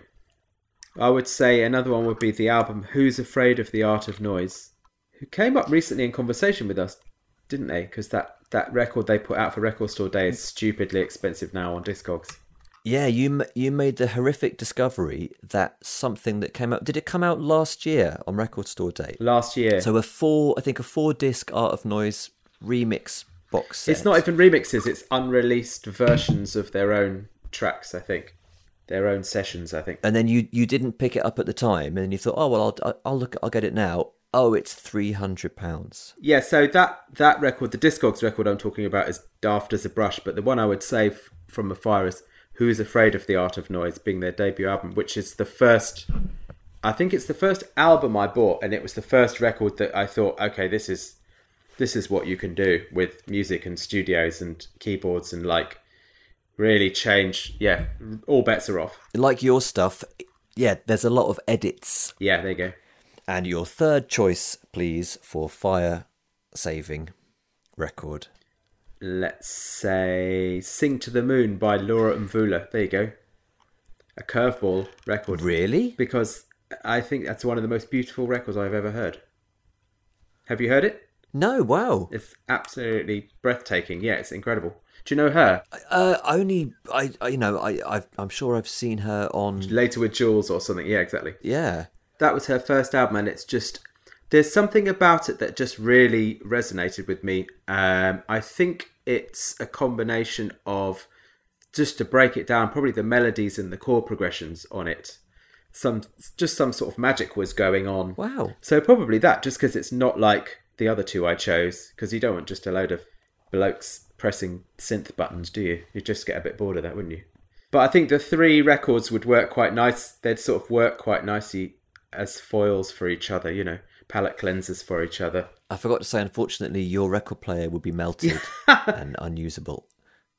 Speaker 3: I would say another one would be the album Who's Afraid of the Art of Noise, who came up recently in conversation with us, didn't they? Because that, that record they put out for Record Store Day is stupidly expensive now on Discogs.
Speaker 2: Yeah, you m- you made the horrific discovery that something that came out. Did it come out last year on Record Store Day?
Speaker 3: Last year.
Speaker 2: So a four, I think a four disc Art of Noise remix box set.
Speaker 3: It's not even remixes, it's unreleased versions of their own tracks, I think. Their own sessions, I think.
Speaker 2: And then you, you didn't pick it up at the time, and you thought, oh well, I'll I'll look, I'll get it now. Oh, it's three hundred pounds.
Speaker 3: Yeah, so that, that record, the Discogs record I'm talking about is Daft as a Brush, but the one I would say f- from Afire is Who's Afraid of the Art of Noise, being their debut album, which is the first, I think it's the first album I bought, and it was the first record that I thought, okay, this is this is what you can do with music and studios and keyboards and like really change. Yeah, all bets are off.
Speaker 2: Like your stuff, yeah. There's a lot of edits.
Speaker 3: Yeah, there you go.
Speaker 2: And your third choice, please, for fire saving record.
Speaker 3: Let's say Sing to the Moon by Laura Mvula. There you go. A curveball record.
Speaker 2: Really?
Speaker 3: Because I think that's one of the most beautiful records I've ever heard. Have you heard it?
Speaker 2: No. Wow.
Speaker 3: It's absolutely breathtaking. Yeah, it's incredible. Do you know her?
Speaker 2: Uh, only I, I you know, I, I've, I'm sure I've seen her on.
Speaker 3: Later with Jules or something. Yeah, exactly.
Speaker 2: Yeah.
Speaker 3: That was her first album, and it's just there's something about it that just really resonated with me. Um, I think it's a combination of, just to break it down, probably the melodies and the chord progressions on it. Some just some sort of magic was going on.
Speaker 2: Wow.
Speaker 3: So probably that, just because it's not like the other two I chose, because you don't want just a load of blokes pressing synth buttons, do you? You'd just get a bit bored of that, wouldn't you? But I think the three records would work quite nice. They'd sort of work quite nicely as foils for each other, you know, palette cleansers for each other.
Speaker 2: I forgot to say, unfortunately, your record player would be melted and unusable.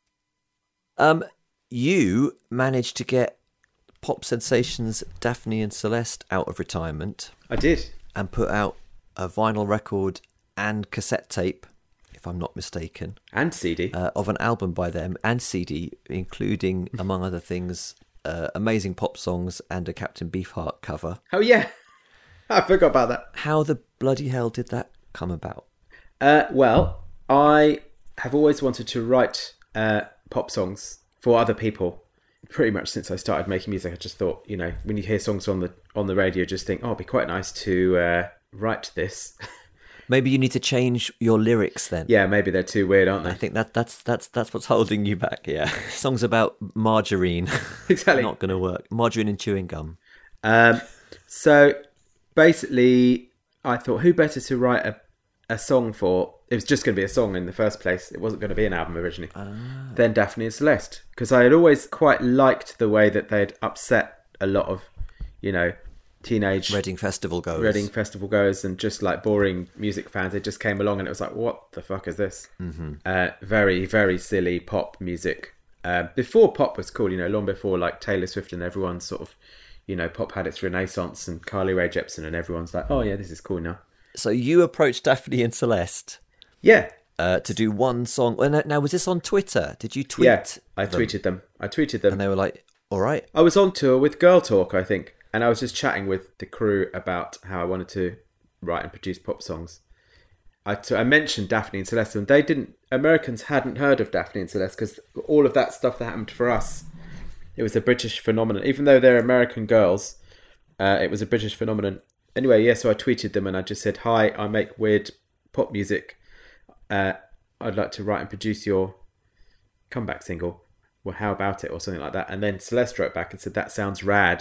Speaker 2: Um, you managed to get pop sensations Daphne and Celeste out of retirement
Speaker 3: I did.
Speaker 2: and put out a vinyl record and cassette tape, if I'm not mistaken,
Speaker 3: And C D.
Speaker 2: uh, of an album by them and C D, including, among other things, uh, amazing pop songs and a Captain Beefheart cover.
Speaker 3: Oh, yeah. I forgot about that.
Speaker 2: How the bloody hell did that come about?
Speaker 3: Uh, well, I have always wanted to write uh, pop songs for other people. Pretty much since I started making music, I just thought, you know, when you hear songs on the on the radio, just think, oh, it'd be quite nice to uh, write this.
Speaker 2: Maybe you need to change your lyrics then.
Speaker 3: Yeah, maybe they're too weird, aren't
Speaker 2: I
Speaker 3: they?
Speaker 2: think that that's that's that's what's holding you back. Yeah, songs about margarine,
Speaker 3: Exactly.
Speaker 2: not going to work. Margarine and chewing gum.
Speaker 3: Um, so basically, I thought, who better to write a, a song for? It was just going to be a song in the first place. It wasn't going to be an album originally.
Speaker 2: Ah.
Speaker 3: Then Daphne and Celeste, because I had always quite liked the way that they'd upset a lot of, you know, teenage
Speaker 2: Reading Festival goers.
Speaker 3: Reading Festival goers and just like boring music fans. They just came along and it was like, what the fuck is this? Mm-hmm. Uh, very, very silly pop music. Uh, before pop was cool, you know, long before like Taylor Swift and everyone sort of, you know, pop had its renaissance and Carly Rae Jepsen and everyone's like, oh yeah, this is cool now.
Speaker 2: So you approached Daphne and Celeste.
Speaker 3: Yeah.
Speaker 2: Uh, to do one song. Well, now, was this on Twitter? Did you tweet?
Speaker 3: Yeah, I
Speaker 2: them?
Speaker 3: tweeted them. I tweeted them.
Speaker 2: And they were like, all right.
Speaker 3: I was on tour with Girl Talk, I think. And I was just chatting with the crew about how I wanted to write and produce pop songs. I, t- I mentioned Daphne and Celeste, and they didn't, Americans hadn't heard of Daphne and Celeste because all of that stuff that happened for us, it was a British phenomenon. Even though they're American girls, uh, it was a British phenomenon. Anyway, yeah, so I tweeted them and I just said, hi, I make weird pop music. Uh, I'd like to write and produce your comeback single. Well, how about it? Or something like that. And then Celeste wrote back and said, that sounds rad.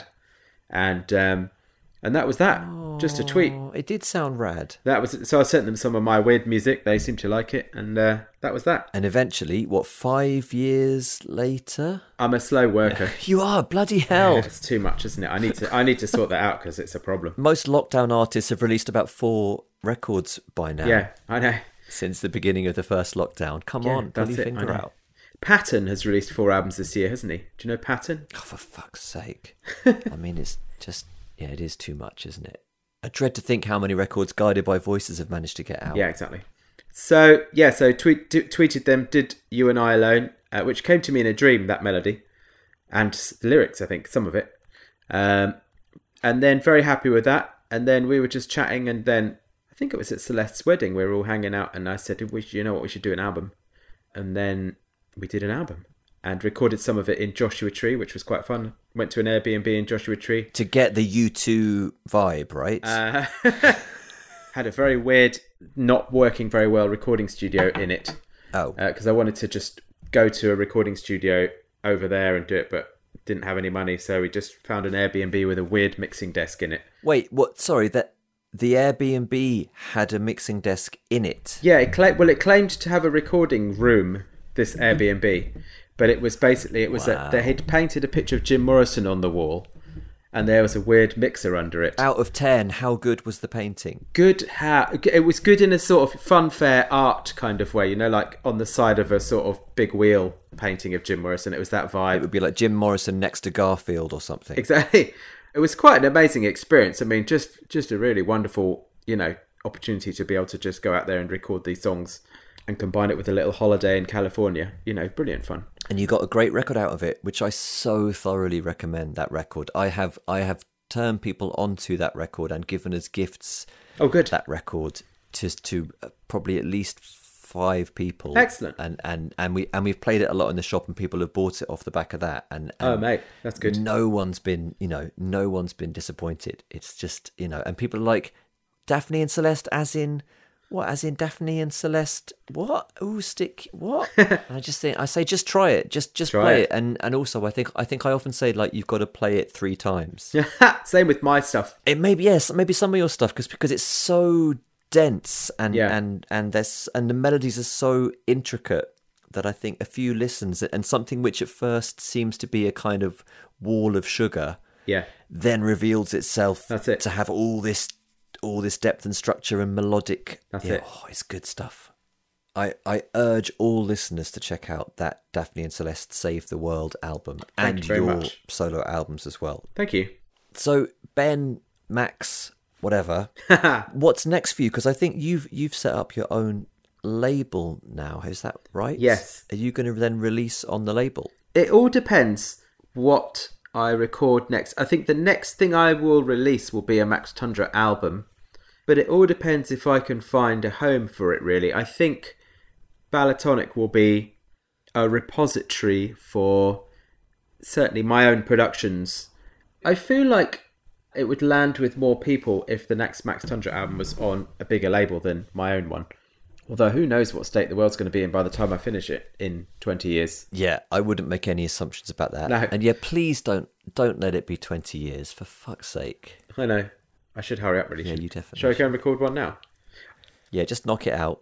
Speaker 3: And um, and that was that. Oh, just a tweet.
Speaker 2: It did sound rad.
Speaker 3: That was so I sent them some of my weird music. They seemed to like it. And uh, that was that.
Speaker 2: And eventually, what, five years later?
Speaker 3: I'm a slow worker.
Speaker 2: You are, bloody hell.
Speaker 3: It's too much, isn't it? I need to I need to sort that out because it's a problem.
Speaker 2: Most lockdown artists have released about four records by now.
Speaker 3: Yeah, I know.
Speaker 2: Since the beginning of the first lockdown. Come
Speaker 3: yeah,
Speaker 2: on, pull your finger out.
Speaker 3: Patton has released four albums this year, hasn't he? Do you know Patton?
Speaker 2: Oh, for fuck's sake. I mean, it's just, yeah, it is too much, isn't it? I dread to think how many records Guided by Voices have managed to get out.
Speaker 3: Yeah, exactly. So, yeah, so tweet, t- tweeted them, did You and I Alone, uh, which came to me in a dream, that melody. And the lyrics, I think, some of it. Um, and then very happy with that. And then we were just chatting and then... I think it was at Celeste's wedding. We were all hanging out and I said, we should, you know what, we should do an album. And then we did an album and recorded some of it in Joshua Tree, which was quite fun. Went to an Airbnb in Joshua Tree.
Speaker 2: To get the U two vibe, right?
Speaker 3: Uh, had a very weird, not working very well recording studio in it.
Speaker 2: Oh.
Speaker 3: Because uh, I wanted to just go to a recording studio over there and do it, but didn't have any money. So we just found an Airbnb with a weird mixing desk in it.
Speaker 2: Wait, what? Sorry, that... The Airbnb had a mixing desk in it.
Speaker 3: Yeah, it cla- well, it claimed to have a recording room, this Airbnb, but it was basically, it was
Speaker 2: wow.
Speaker 3: a, they had painted a picture of Jim Morrison on the wall, and there was a weird mixer under it.
Speaker 2: Out of ten, how good was the painting?
Speaker 3: Good, how it was good in a sort of funfair art kind of way, you know, like on the side of a sort of big wheel painting of Jim Morrison. It was that vibe.
Speaker 2: It would be like Jim Morrison next to Garfield or something.
Speaker 3: Exactly. It was quite an amazing experience. I mean, just just a really wonderful, you know, opportunity to be able to just go out there and record these songs and combine it with a little holiday in California. You know, brilliant fun.
Speaker 2: And you got a great record out of it, which I so thoroughly recommend, that record. I have I have turned people onto that record and given as gifts
Speaker 3: oh, good.
Speaker 2: that record to, to probably at least five people.
Speaker 3: Excellent.
Speaker 2: And, and and we and we've played it a lot in the shop and people have bought it off the back of that. And, and
Speaker 3: oh mate, that's good.
Speaker 2: No one's been, you know, no one's been disappointed. It's just, you know, and people are like, Daphne and Celeste as in what? As in Daphne and Celeste what? Ooh, stick what? And I just think I say just try it. Just just
Speaker 3: try
Speaker 2: play
Speaker 3: it.
Speaker 2: it. And and also I think I think I often say like you've got to play it three times.
Speaker 3: Same with my stuff.
Speaker 2: It maybe yes, maybe some of your stuff because because it's so dense and
Speaker 3: yeah.
Speaker 2: and and there's and the melodies are so intricate that I think a few listens and something which at first seems to be a kind of wall of sugar,
Speaker 3: yeah,
Speaker 2: then reveals itself
Speaker 3: That's it.
Speaker 2: to have all this all this depth and structure and melodic.
Speaker 3: That's
Speaker 2: yeah,
Speaker 3: it.
Speaker 2: Oh, it's good stuff. I, I urge all listeners to check out that Daphne and Celeste Save the World album.
Speaker 3: Thank
Speaker 2: and
Speaker 3: you very
Speaker 2: your
Speaker 3: much.
Speaker 2: solo albums as well.
Speaker 3: Thank you.
Speaker 2: So Ben, Max, whatever. What's next for you? Because I think you've you've set up your own label now. Is that right?
Speaker 3: Yes.
Speaker 2: Are you going to then release on the label?
Speaker 3: It all depends what I record next. I think the next thing I will release will be a Max Tundra album, but it all depends if I can find a home for it. Really, I think Ballatonic will be a repository for certainly my own productions. I feel like it would land with more people if the next Max Tundra album was on a bigger label than my own one. Although who knows what state the world's going to be in by the time I finish it in twenty years.
Speaker 2: Yeah, I wouldn't make any assumptions about that.
Speaker 3: No.
Speaker 2: And yeah, please don't don't let it be twenty years, for fuck's sake.
Speaker 3: I know. I should hurry up really.
Speaker 2: Yeah,
Speaker 3: should.
Speaker 2: you definitely
Speaker 3: Shall I go and record one now?
Speaker 2: Yeah, just knock it out.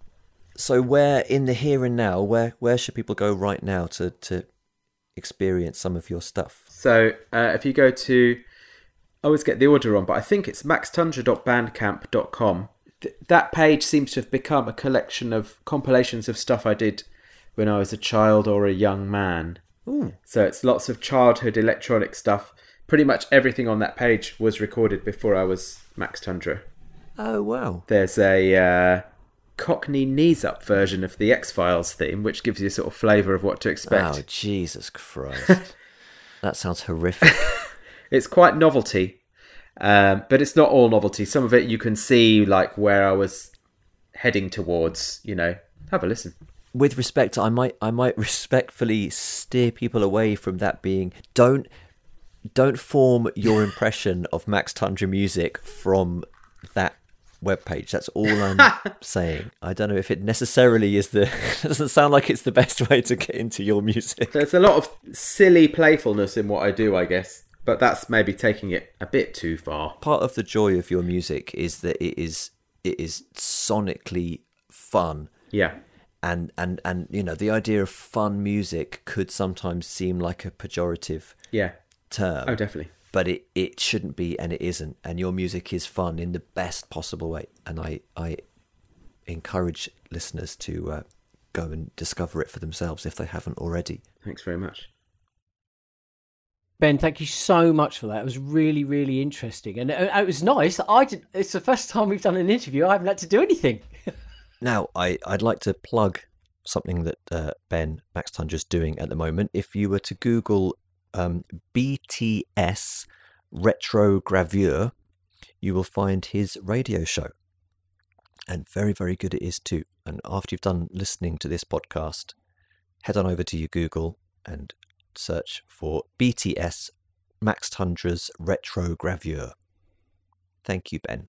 Speaker 2: So where, in the here and now, where where should people go right now to, to experience some of your stuff?
Speaker 3: So uh, if you go to I always get the order wrong, but I think it's max tundra dot bandcamp dot com. Th- that page seems to have become a collection of compilations of stuff I did when I was a child or a young man.
Speaker 2: Ooh.
Speaker 3: So it's lots of childhood electronic stuff. Pretty much everything on that page was recorded before I was Max Tundra.
Speaker 2: Oh, wow.
Speaker 3: There's a uh, Cockney knees up version of the X-Files theme, which gives you a sort of flavour of what to expect.
Speaker 2: Oh, Jesus Christ. That sounds horrific.
Speaker 3: It's quite novelty, um, but it's not all novelty. Some of it you can see like where I was heading towards, you know. Have a listen.
Speaker 2: With respect, I might I might respectfully steer people away from that being... Don't... Don't form your impression of Max Tundra music from that webpage. That's all I'm saying. I don't know if it necessarily is the... It doesn't sound like it's the best way to get into your music.
Speaker 3: There's a lot of silly playfulness in what I do, I guess. But that's maybe taking it a bit too far.
Speaker 2: Part of the joy of your music is that it is it is sonically fun.
Speaker 3: Yeah.
Speaker 2: And, and, and you know, the idea of fun music could sometimes seem like a pejorative...
Speaker 3: Yeah.
Speaker 2: term.
Speaker 3: Oh, definitely.
Speaker 2: But it, it shouldn't be, and it isn't. And your music is fun in the best possible way. And I, I encourage listeners to uh, go and discover it for themselves if they haven't already.
Speaker 3: Thanks very much.
Speaker 1: Ben, thank you so much for that. It was really, really interesting. And it, it was nice. I did, it's the first time we've done an interview. I haven't had to do anything.
Speaker 2: Now, I, I'd like to plug something that uh, Ben Max Tundra's doing at the moment. If you were to Google um, B T S Retro Gravure, you will find his radio show. And very, very good it is too. And after you've done listening to this podcast, head on over to your Google and search for B T S Max Tundra's Retro Gravure. Thank you, Ben.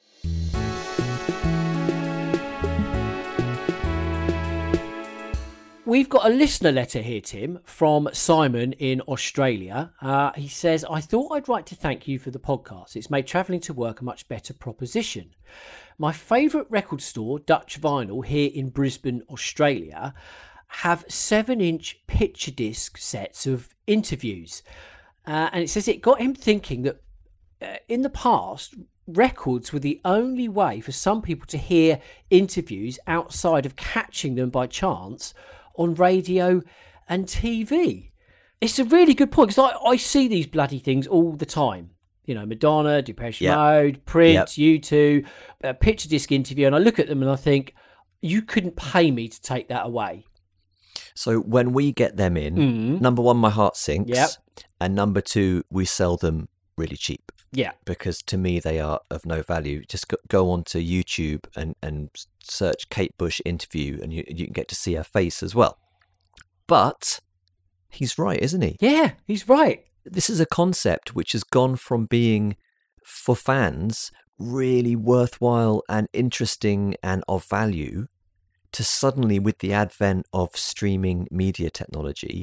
Speaker 1: We've got a listener letter here, Tim, from Simon in Australia. Uh, he says, I thought I'd write to thank you for the podcast. It's made travelling to work a much better proposition. My favourite record store, Dutch Vinyl, here in Brisbane, Australia, have seven-inch picture disc sets of interviews. Uh, and it says it got him thinking that uh, in the past, records were the only way for some people to hear interviews outside of catching them by chance on radio and T V. It's a really good point, because I, I see these bloody things all the time. You know, Madonna, Depeche
Speaker 2: Yep.
Speaker 1: Mode, Prince,
Speaker 2: Yep.
Speaker 1: U two, a picture disc interview, and I look at them and I think, you couldn't pay me to take that away.
Speaker 2: So when we get them in,
Speaker 1: Mm.
Speaker 2: number one, my heart sinks.
Speaker 1: Yep.
Speaker 2: And number two, we sell them really cheap.
Speaker 1: Yeah.
Speaker 2: Because to me, they are of no value. Just go, go on to YouTube and, and search Kate Bush interview, and you, you can get to see her face as well. But he's right, isn't he?
Speaker 1: Yeah, he's right.
Speaker 2: This is a concept which has gone from being, for fans, really worthwhile and interesting and of value, to suddenly, with the advent of streaming media technology,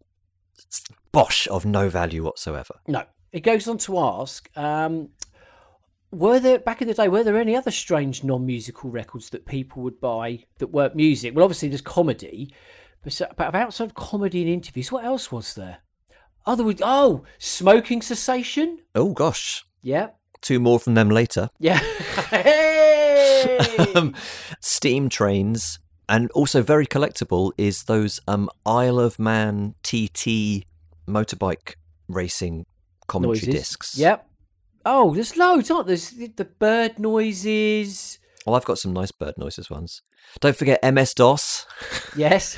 Speaker 2: bosh, of no value whatsoever.
Speaker 1: No. It goes on to ask, um, were there, back in the day, were there any other strange non-musical records that people would buy that weren't music? Well, obviously there's comedy, but, so, but outside of comedy and interviews, what else was there? Oh, there was, oh, smoking cessation?
Speaker 2: Oh, gosh.
Speaker 1: Yeah.
Speaker 2: Two more from them later.
Speaker 1: Yeah. Hey!
Speaker 2: um, steam trains, and also very collectible is those um, Isle of Man T T motorbike racing commentary
Speaker 1: Noises.
Speaker 2: discs.
Speaker 1: Yep. Oh, there's loads, aren't there? There's the the bird noises.
Speaker 2: Well, I've got some nice bird noises ones. Don't forget M S DOS.
Speaker 1: Yes.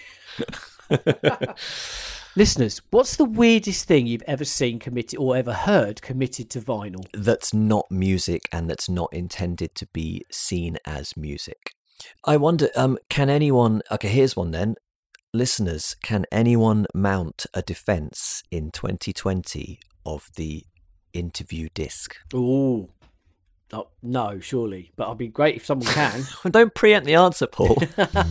Speaker 1: Listeners, what's the weirdest thing you've ever seen committed or ever heard committed to vinyl?
Speaker 2: That's not music and that's not intended to be seen as music. I wonder, um, can anyone... Okay, here's one then. Listeners, can anyone mount a defence in twenty twenty of the interview disc?
Speaker 1: Ooh. Oh, no, surely. But it'd be great if someone can.
Speaker 2: Don't preempt the answer, Paul.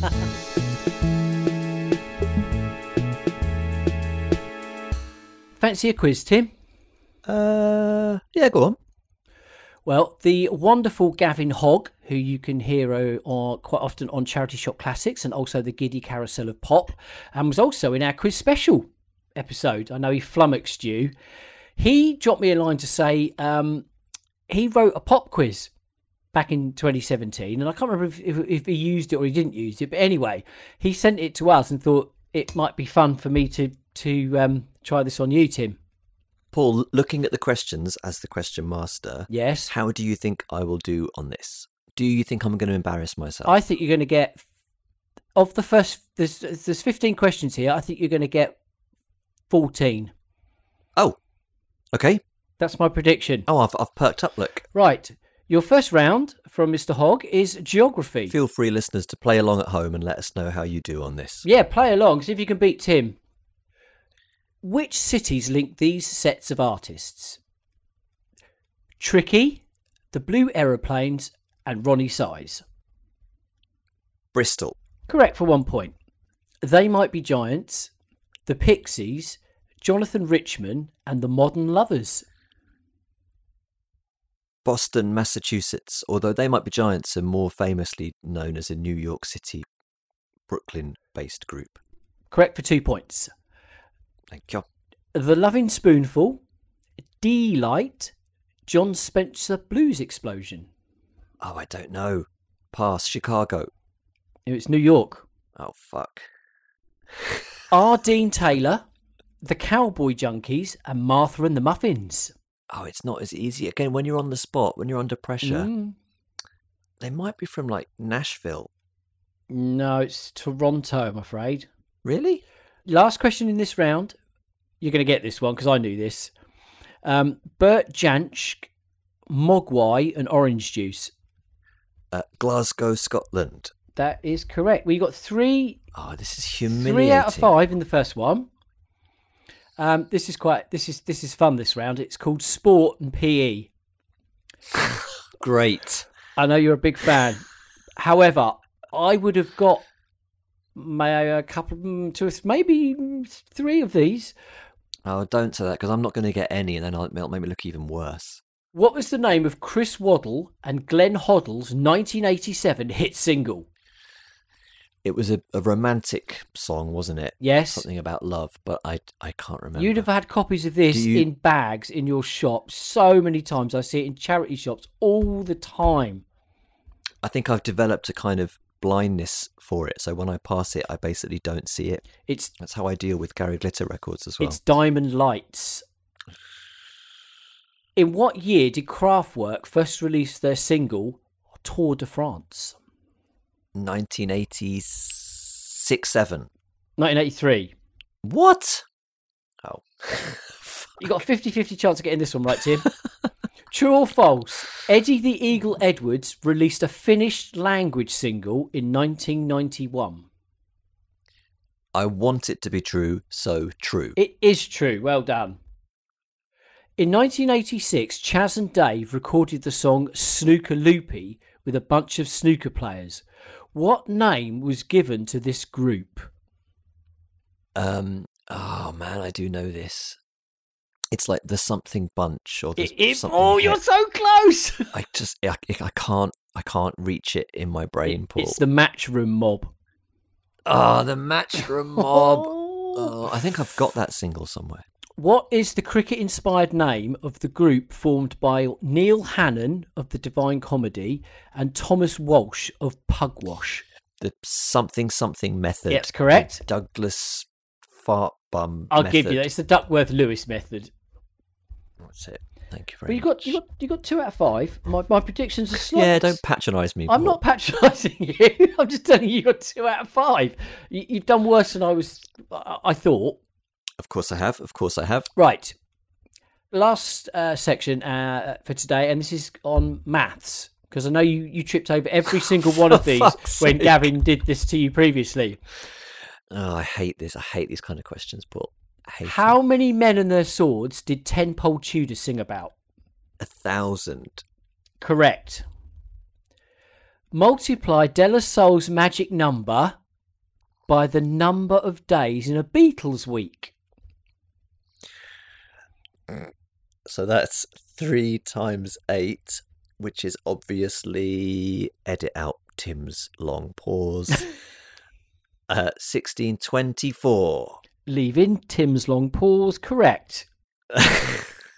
Speaker 1: Fancy a quiz, Tim?
Speaker 2: uh, yeah, go on.
Speaker 1: Well, the wonderful Gavin Hogg, who you can hear uh, on, quite often on Charity Shop Classics and also the Giddy Carousel of Pop, and was also in our quiz special episode. I know he flummoxed you. He dropped me a line to say um, he wrote a pop quiz back in twenty seventeen, and I can't remember if, if, if he used it or he didn't use it. But anyway, he sent it to us and thought it might be fun for me to to um, try this on you, Tim.
Speaker 2: Paul, looking at the questions as the question master,
Speaker 1: Yes.
Speaker 2: how do you think I will do on this? Do you think I'm going to embarrass myself?
Speaker 1: I think you're going to get, of the first, there's, there's fifteen questions here, I think you're going to get fourteen.
Speaker 2: Oh, okay.
Speaker 1: That's my prediction.
Speaker 2: Oh, I've, I've perked up, look.
Speaker 1: Right. Your first round from Mister Hogg is geography.
Speaker 2: Feel free, listeners, to play along at home and let us know how you do on this.
Speaker 1: Yeah, play along, see if you can beat Tim. Which cities link these sets of artists? Tricky, the Blue Aeroplanes, and Ronnie Size.
Speaker 2: Bristol.
Speaker 1: Correct for one point. They Might Be Giants, the Pixies, Jonathan Richman, and the Modern Lovers.
Speaker 2: Boston, Massachusetts, although They Might Be Giants are more famously known as a New York City, Brooklyn-based group.
Speaker 1: Correct for two points.
Speaker 2: Thank you.
Speaker 1: The Loving Spoonful, D-Light, John Spencer Blues Explosion.
Speaker 2: Oh, I don't know. Pass. Chicago.
Speaker 1: It's New York.
Speaker 2: Oh, fuck.
Speaker 1: R. Dean Taylor, the Cowboy Junkies, and Martha and the Muffins.
Speaker 2: Oh, it's not as easy. Again, when you're on the spot, when you're under pressure,
Speaker 1: Mm.
Speaker 2: they might be from, like, Nashville.
Speaker 1: No, it's Toronto, I'm afraid.
Speaker 2: Really?
Speaker 1: Last question in this round. You're going to get this one because I knew this. Um, Bert Jansch, Mogwai, and Orange Juice.
Speaker 2: Uh, Glasgow, Scotland.
Speaker 1: That is correct. We got three,
Speaker 2: Oh, this is humiliating.
Speaker 1: three out of five in the first one. Um, this is quite. This is this is fun. This round. It's called Sport and P E.
Speaker 2: Great.
Speaker 1: I know you're a big fan. However, I would have got may a couple, mm, two, maybe three of these.
Speaker 2: Oh, don't say that because I'm not going to get any, and then I'll, it'll make me look even worse.
Speaker 1: What was the name of Chris Waddle and Glenn Hoddle's nineteen eighty-seven hit single?
Speaker 2: It was a, a romantic song, wasn't it?
Speaker 1: Yes.
Speaker 2: Something about love, but I, I can't remember.
Speaker 1: You'd have had copies of this
Speaker 2: Do you-
Speaker 1: in bags in your shop so many times. I see it in charity shops all the time.
Speaker 2: I think I've developed a kind of blindness for it, so when I pass it, I basically don't see it.
Speaker 1: It's
Speaker 2: That's how I deal with Gary Glitter records as well.
Speaker 1: it's Diamond Lights. In what year did Kraftwerk first release their single Tour de France?
Speaker 2: nineteen eighty-six, seven.
Speaker 1: nineteen eighty-three.
Speaker 2: What? Oh.
Speaker 1: You got a fifty-fifty chance of getting this one right, Tim. True or false? Eddie the Eagle Edwards released a Finnish language single in nineteen ninety-one.
Speaker 2: I want it to be true, so true.
Speaker 1: It is true. Well done. In nineteen eighty-six, Chaz and Dave recorded the song Snooker Loopy with a bunch of snooker players. What name was given to this group?
Speaker 2: Um. Oh man, I do know this. It's like the something bunch or the
Speaker 1: It, it,
Speaker 2: something.
Speaker 1: oh,
Speaker 2: head.
Speaker 1: you're so close!
Speaker 2: I just I, I can't I can't reach it in my brain, Paul.
Speaker 1: It's the Matchroom Mob.
Speaker 2: Oh, the Matchroom Mob.
Speaker 1: Oh.
Speaker 2: Oh, I think I've got that single somewhere.
Speaker 1: What is the cricket-inspired name of the group formed by Neil Hannon of the Divine Comedy and Thomas Walsh of Pugwash?
Speaker 2: The something something method.
Speaker 1: Yes, correct.
Speaker 2: The Douglas fart bum.
Speaker 1: I'll
Speaker 2: method.
Speaker 1: give you that. It's the Duckworth-Lewis method.
Speaker 2: That's it. Thank you
Speaker 1: But
Speaker 2: very
Speaker 1: you
Speaker 2: much.
Speaker 1: got you got you got two out of five. My my predictions are slight.
Speaker 2: Yeah, don't patronise me.
Speaker 1: I'm
Speaker 2: Paul.
Speaker 1: not patronising you. I'm just telling you, you got two out of five. You, you've done worse than I was. I, I thought.
Speaker 2: Of course I have. Of course I have.
Speaker 1: Right. Last uh, section uh, for today, and this is on maths because I know you, you tripped over every single one of
Speaker 2: For
Speaker 1: these
Speaker 2: fuck's
Speaker 1: when
Speaker 2: sake.
Speaker 1: Gavin did this to you previously.
Speaker 2: Oh, I hate this. I hate these kind of questions, Paul. I hate
Speaker 1: How
Speaker 2: them.
Speaker 1: many men and their swords did Tenpole Tudor sing about?
Speaker 2: A thousand.
Speaker 1: Correct. Multiply De La Soul's magic number by the number of days in a Beatles week.
Speaker 2: So that's three times eight, which is obviously edit out Tim's long pause. uh, sixteen twenty-four.
Speaker 1: Leave in Tim's long pause. Correct.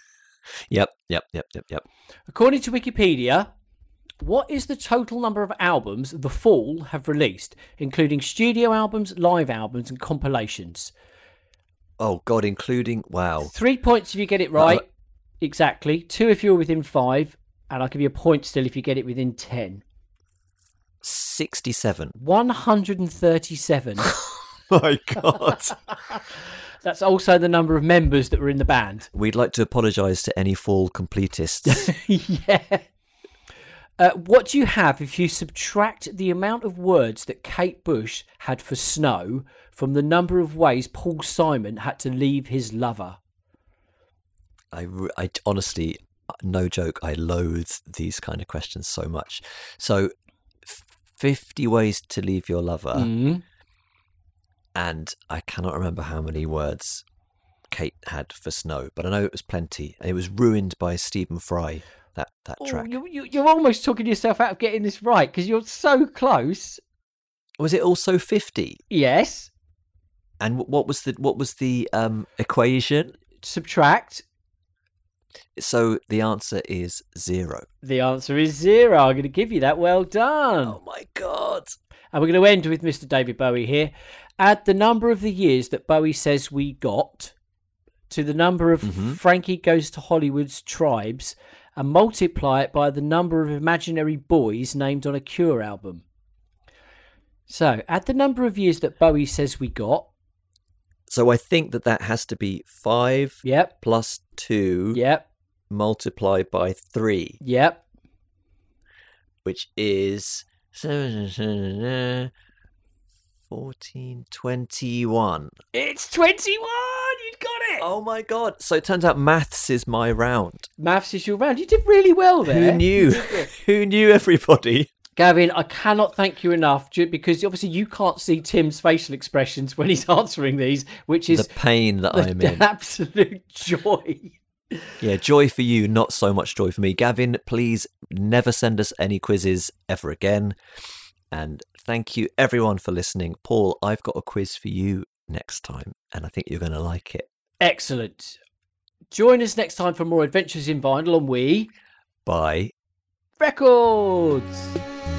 Speaker 2: Yep, yep, yep, yep, yep.
Speaker 1: According to Wikipedia, what is the total number of albums The Fall have released, including studio albums, live albums, and compilations?
Speaker 2: Oh, God, including... Wow.
Speaker 1: Three points if you get it right.
Speaker 2: Uh,
Speaker 1: Exactly. Two if you're within five. And I'll give you a point still if you get it within ten.
Speaker 2: sixty-seven.
Speaker 1: one hundred thirty-seven.
Speaker 2: My God.
Speaker 1: That's also the number of members that were in the band.
Speaker 2: We'd like to apologise to any Fall completists.
Speaker 1: Yeah. Uh, what do you have if you subtract the amount of words that Kate Bush had for snow from the number of ways Paul Simon had to leave his lover?
Speaker 2: I, I honestly, no joke, I loathe these kind of questions so much. So, fifty ways to leave your lover,
Speaker 1: Mm.
Speaker 2: and I cannot remember how many words Kate had for snow, but I know it was plenty, and it was ruined by Stephen Fry, that, that
Speaker 1: Oh,
Speaker 2: track.
Speaker 1: you, you, you're almost talking yourself out of getting this right because you're so close.
Speaker 2: Was it also fifty?
Speaker 1: Yes.
Speaker 2: And what was the what was the um, equation?
Speaker 1: Subtract.
Speaker 2: So the answer is zero.
Speaker 1: The answer is zero. I'm going to give you that. Well done.
Speaker 2: Oh my God.
Speaker 1: And we're going to end with Mister David Bowie here. Add the number of the years that Bowie says we got to the number of
Speaker 2: Mhm.
Speaker 1: Frankie Goes to Hollywood's tribes and multiply it by the number of imaginary boys named on a Cure album. So add the number of years that Bowie says we got.
Speaker 2: So I think that that has to be five
Speaker 1: Yep.
Speaker 2: plus two
Speaker 1: Yep.
Speaker 2: multiplied by three,
Speaker 1: Yep.
Speaker 2: which is fourteen, twenty-one.
Speaker 1: It's twenty-one. You'd got it.
Speaker 2: Oh my God. So it turns out maths is my round.
Speaker 1: Maths is your round. You did really well there.
Speaker 2: Who knew? Who knew, everybody?
Speaker 1: Gavin, I cannot thank you enough ju- because obviously you can't see Tim's facial expressions when he's answering these, which is
Speaker 2: The pain that
Speaker 1: the
Speaker 2: I'm in.
Speaker 1: absolute joy.
Speaker 2: Yeah, joy for you, not so much joy for me. Gavin, please never send us any quizzes ever again. And thank you everyone for listening. Paul, I've got a quiz for you next time, and I think you're going to like it.
Speaker 1: Excellent. Join us next time for more Adventures in Vinyl on We
Speaker 2: Bye.
Speaker 1: Records.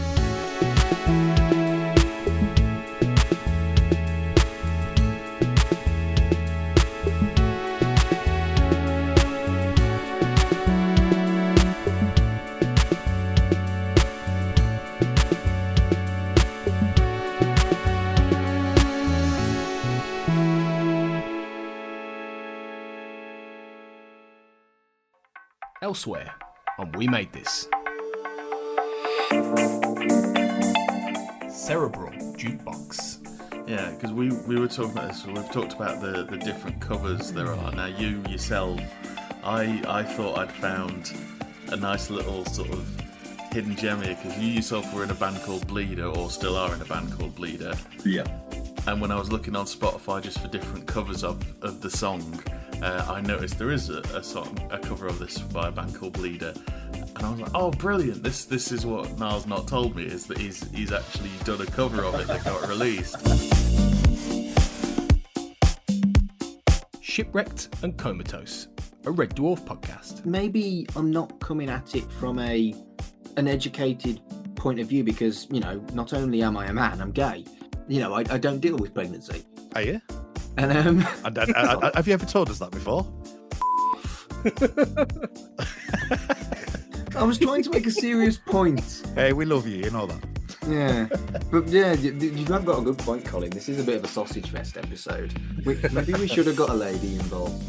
Speaker 4: Elsewhere on We Made This. Cerebral Jukebox.
Speaker 5: Yeah, because we, we were talking about this. We've talked about the, the different covers there are. Now, you yourself, I I thought I'd found a nice little sort of hidden gem here, because you yourself were in a band called Bleeder, or still are in a band called Bleeder.
Speaker 6: Yeah.
Speaker 5: And when I was looking on Spotify just for different covers of, of the song, uh, I noticed there is a, a song, a cover of this by a band called Bleeder. And I was like, oh, brilliant. This this is what Niall's not told me, is that he's he's actually done a cover of it that got released.
Speaker 4: Shipwrecked and Comatose, a Red Dwarf podcast.
Speaker 6: Maybe I'm not coming at it from a an educated point of view because, you know, not only am I a man, I'm gay. You know, I, I don't deal with pregnancy.
Speaker 7: Are you?
Speaker 6: And um,
Speaker 7: And, and, and, and have you ever told us that before?
Speaker 6: I was trying to make a serious point.
Speaker 7: Hey, we love you, you know that.
Speaker 6: Yeah, but yeah, you, you have got a good point, Colin. This is a bit of a sausage fest episode. We, maybe we should have got a lady involved.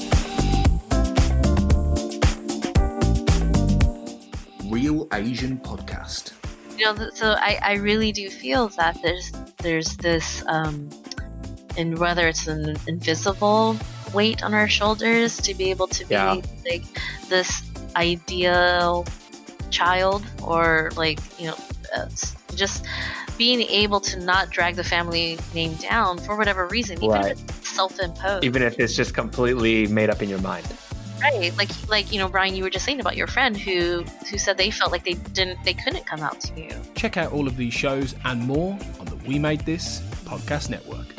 Speaker 8: Real Asian Podcast.
Speaker 9: You know, th- so I, I really do feel that there's there's this, um, and whether it's an invisible weight on our shoulders to be able to be
Speaker 10: Yeah.
Speaker 9: like this ideal child, or like, you know, uh, s- just being able to not drag the family name down for whatever reason, even
Speaker 10: Right.
Speaker 9: if it's self-imposed.
Speaker 10: Even if it's just completely made up in your mind.
Speaker 9: Right, like like you know, Brian, you were just saying about your friend who who said they felt like they didn't they couldn't come out to you.
Speaker 4: Check out all of these shows and more on the We Made This podcast network.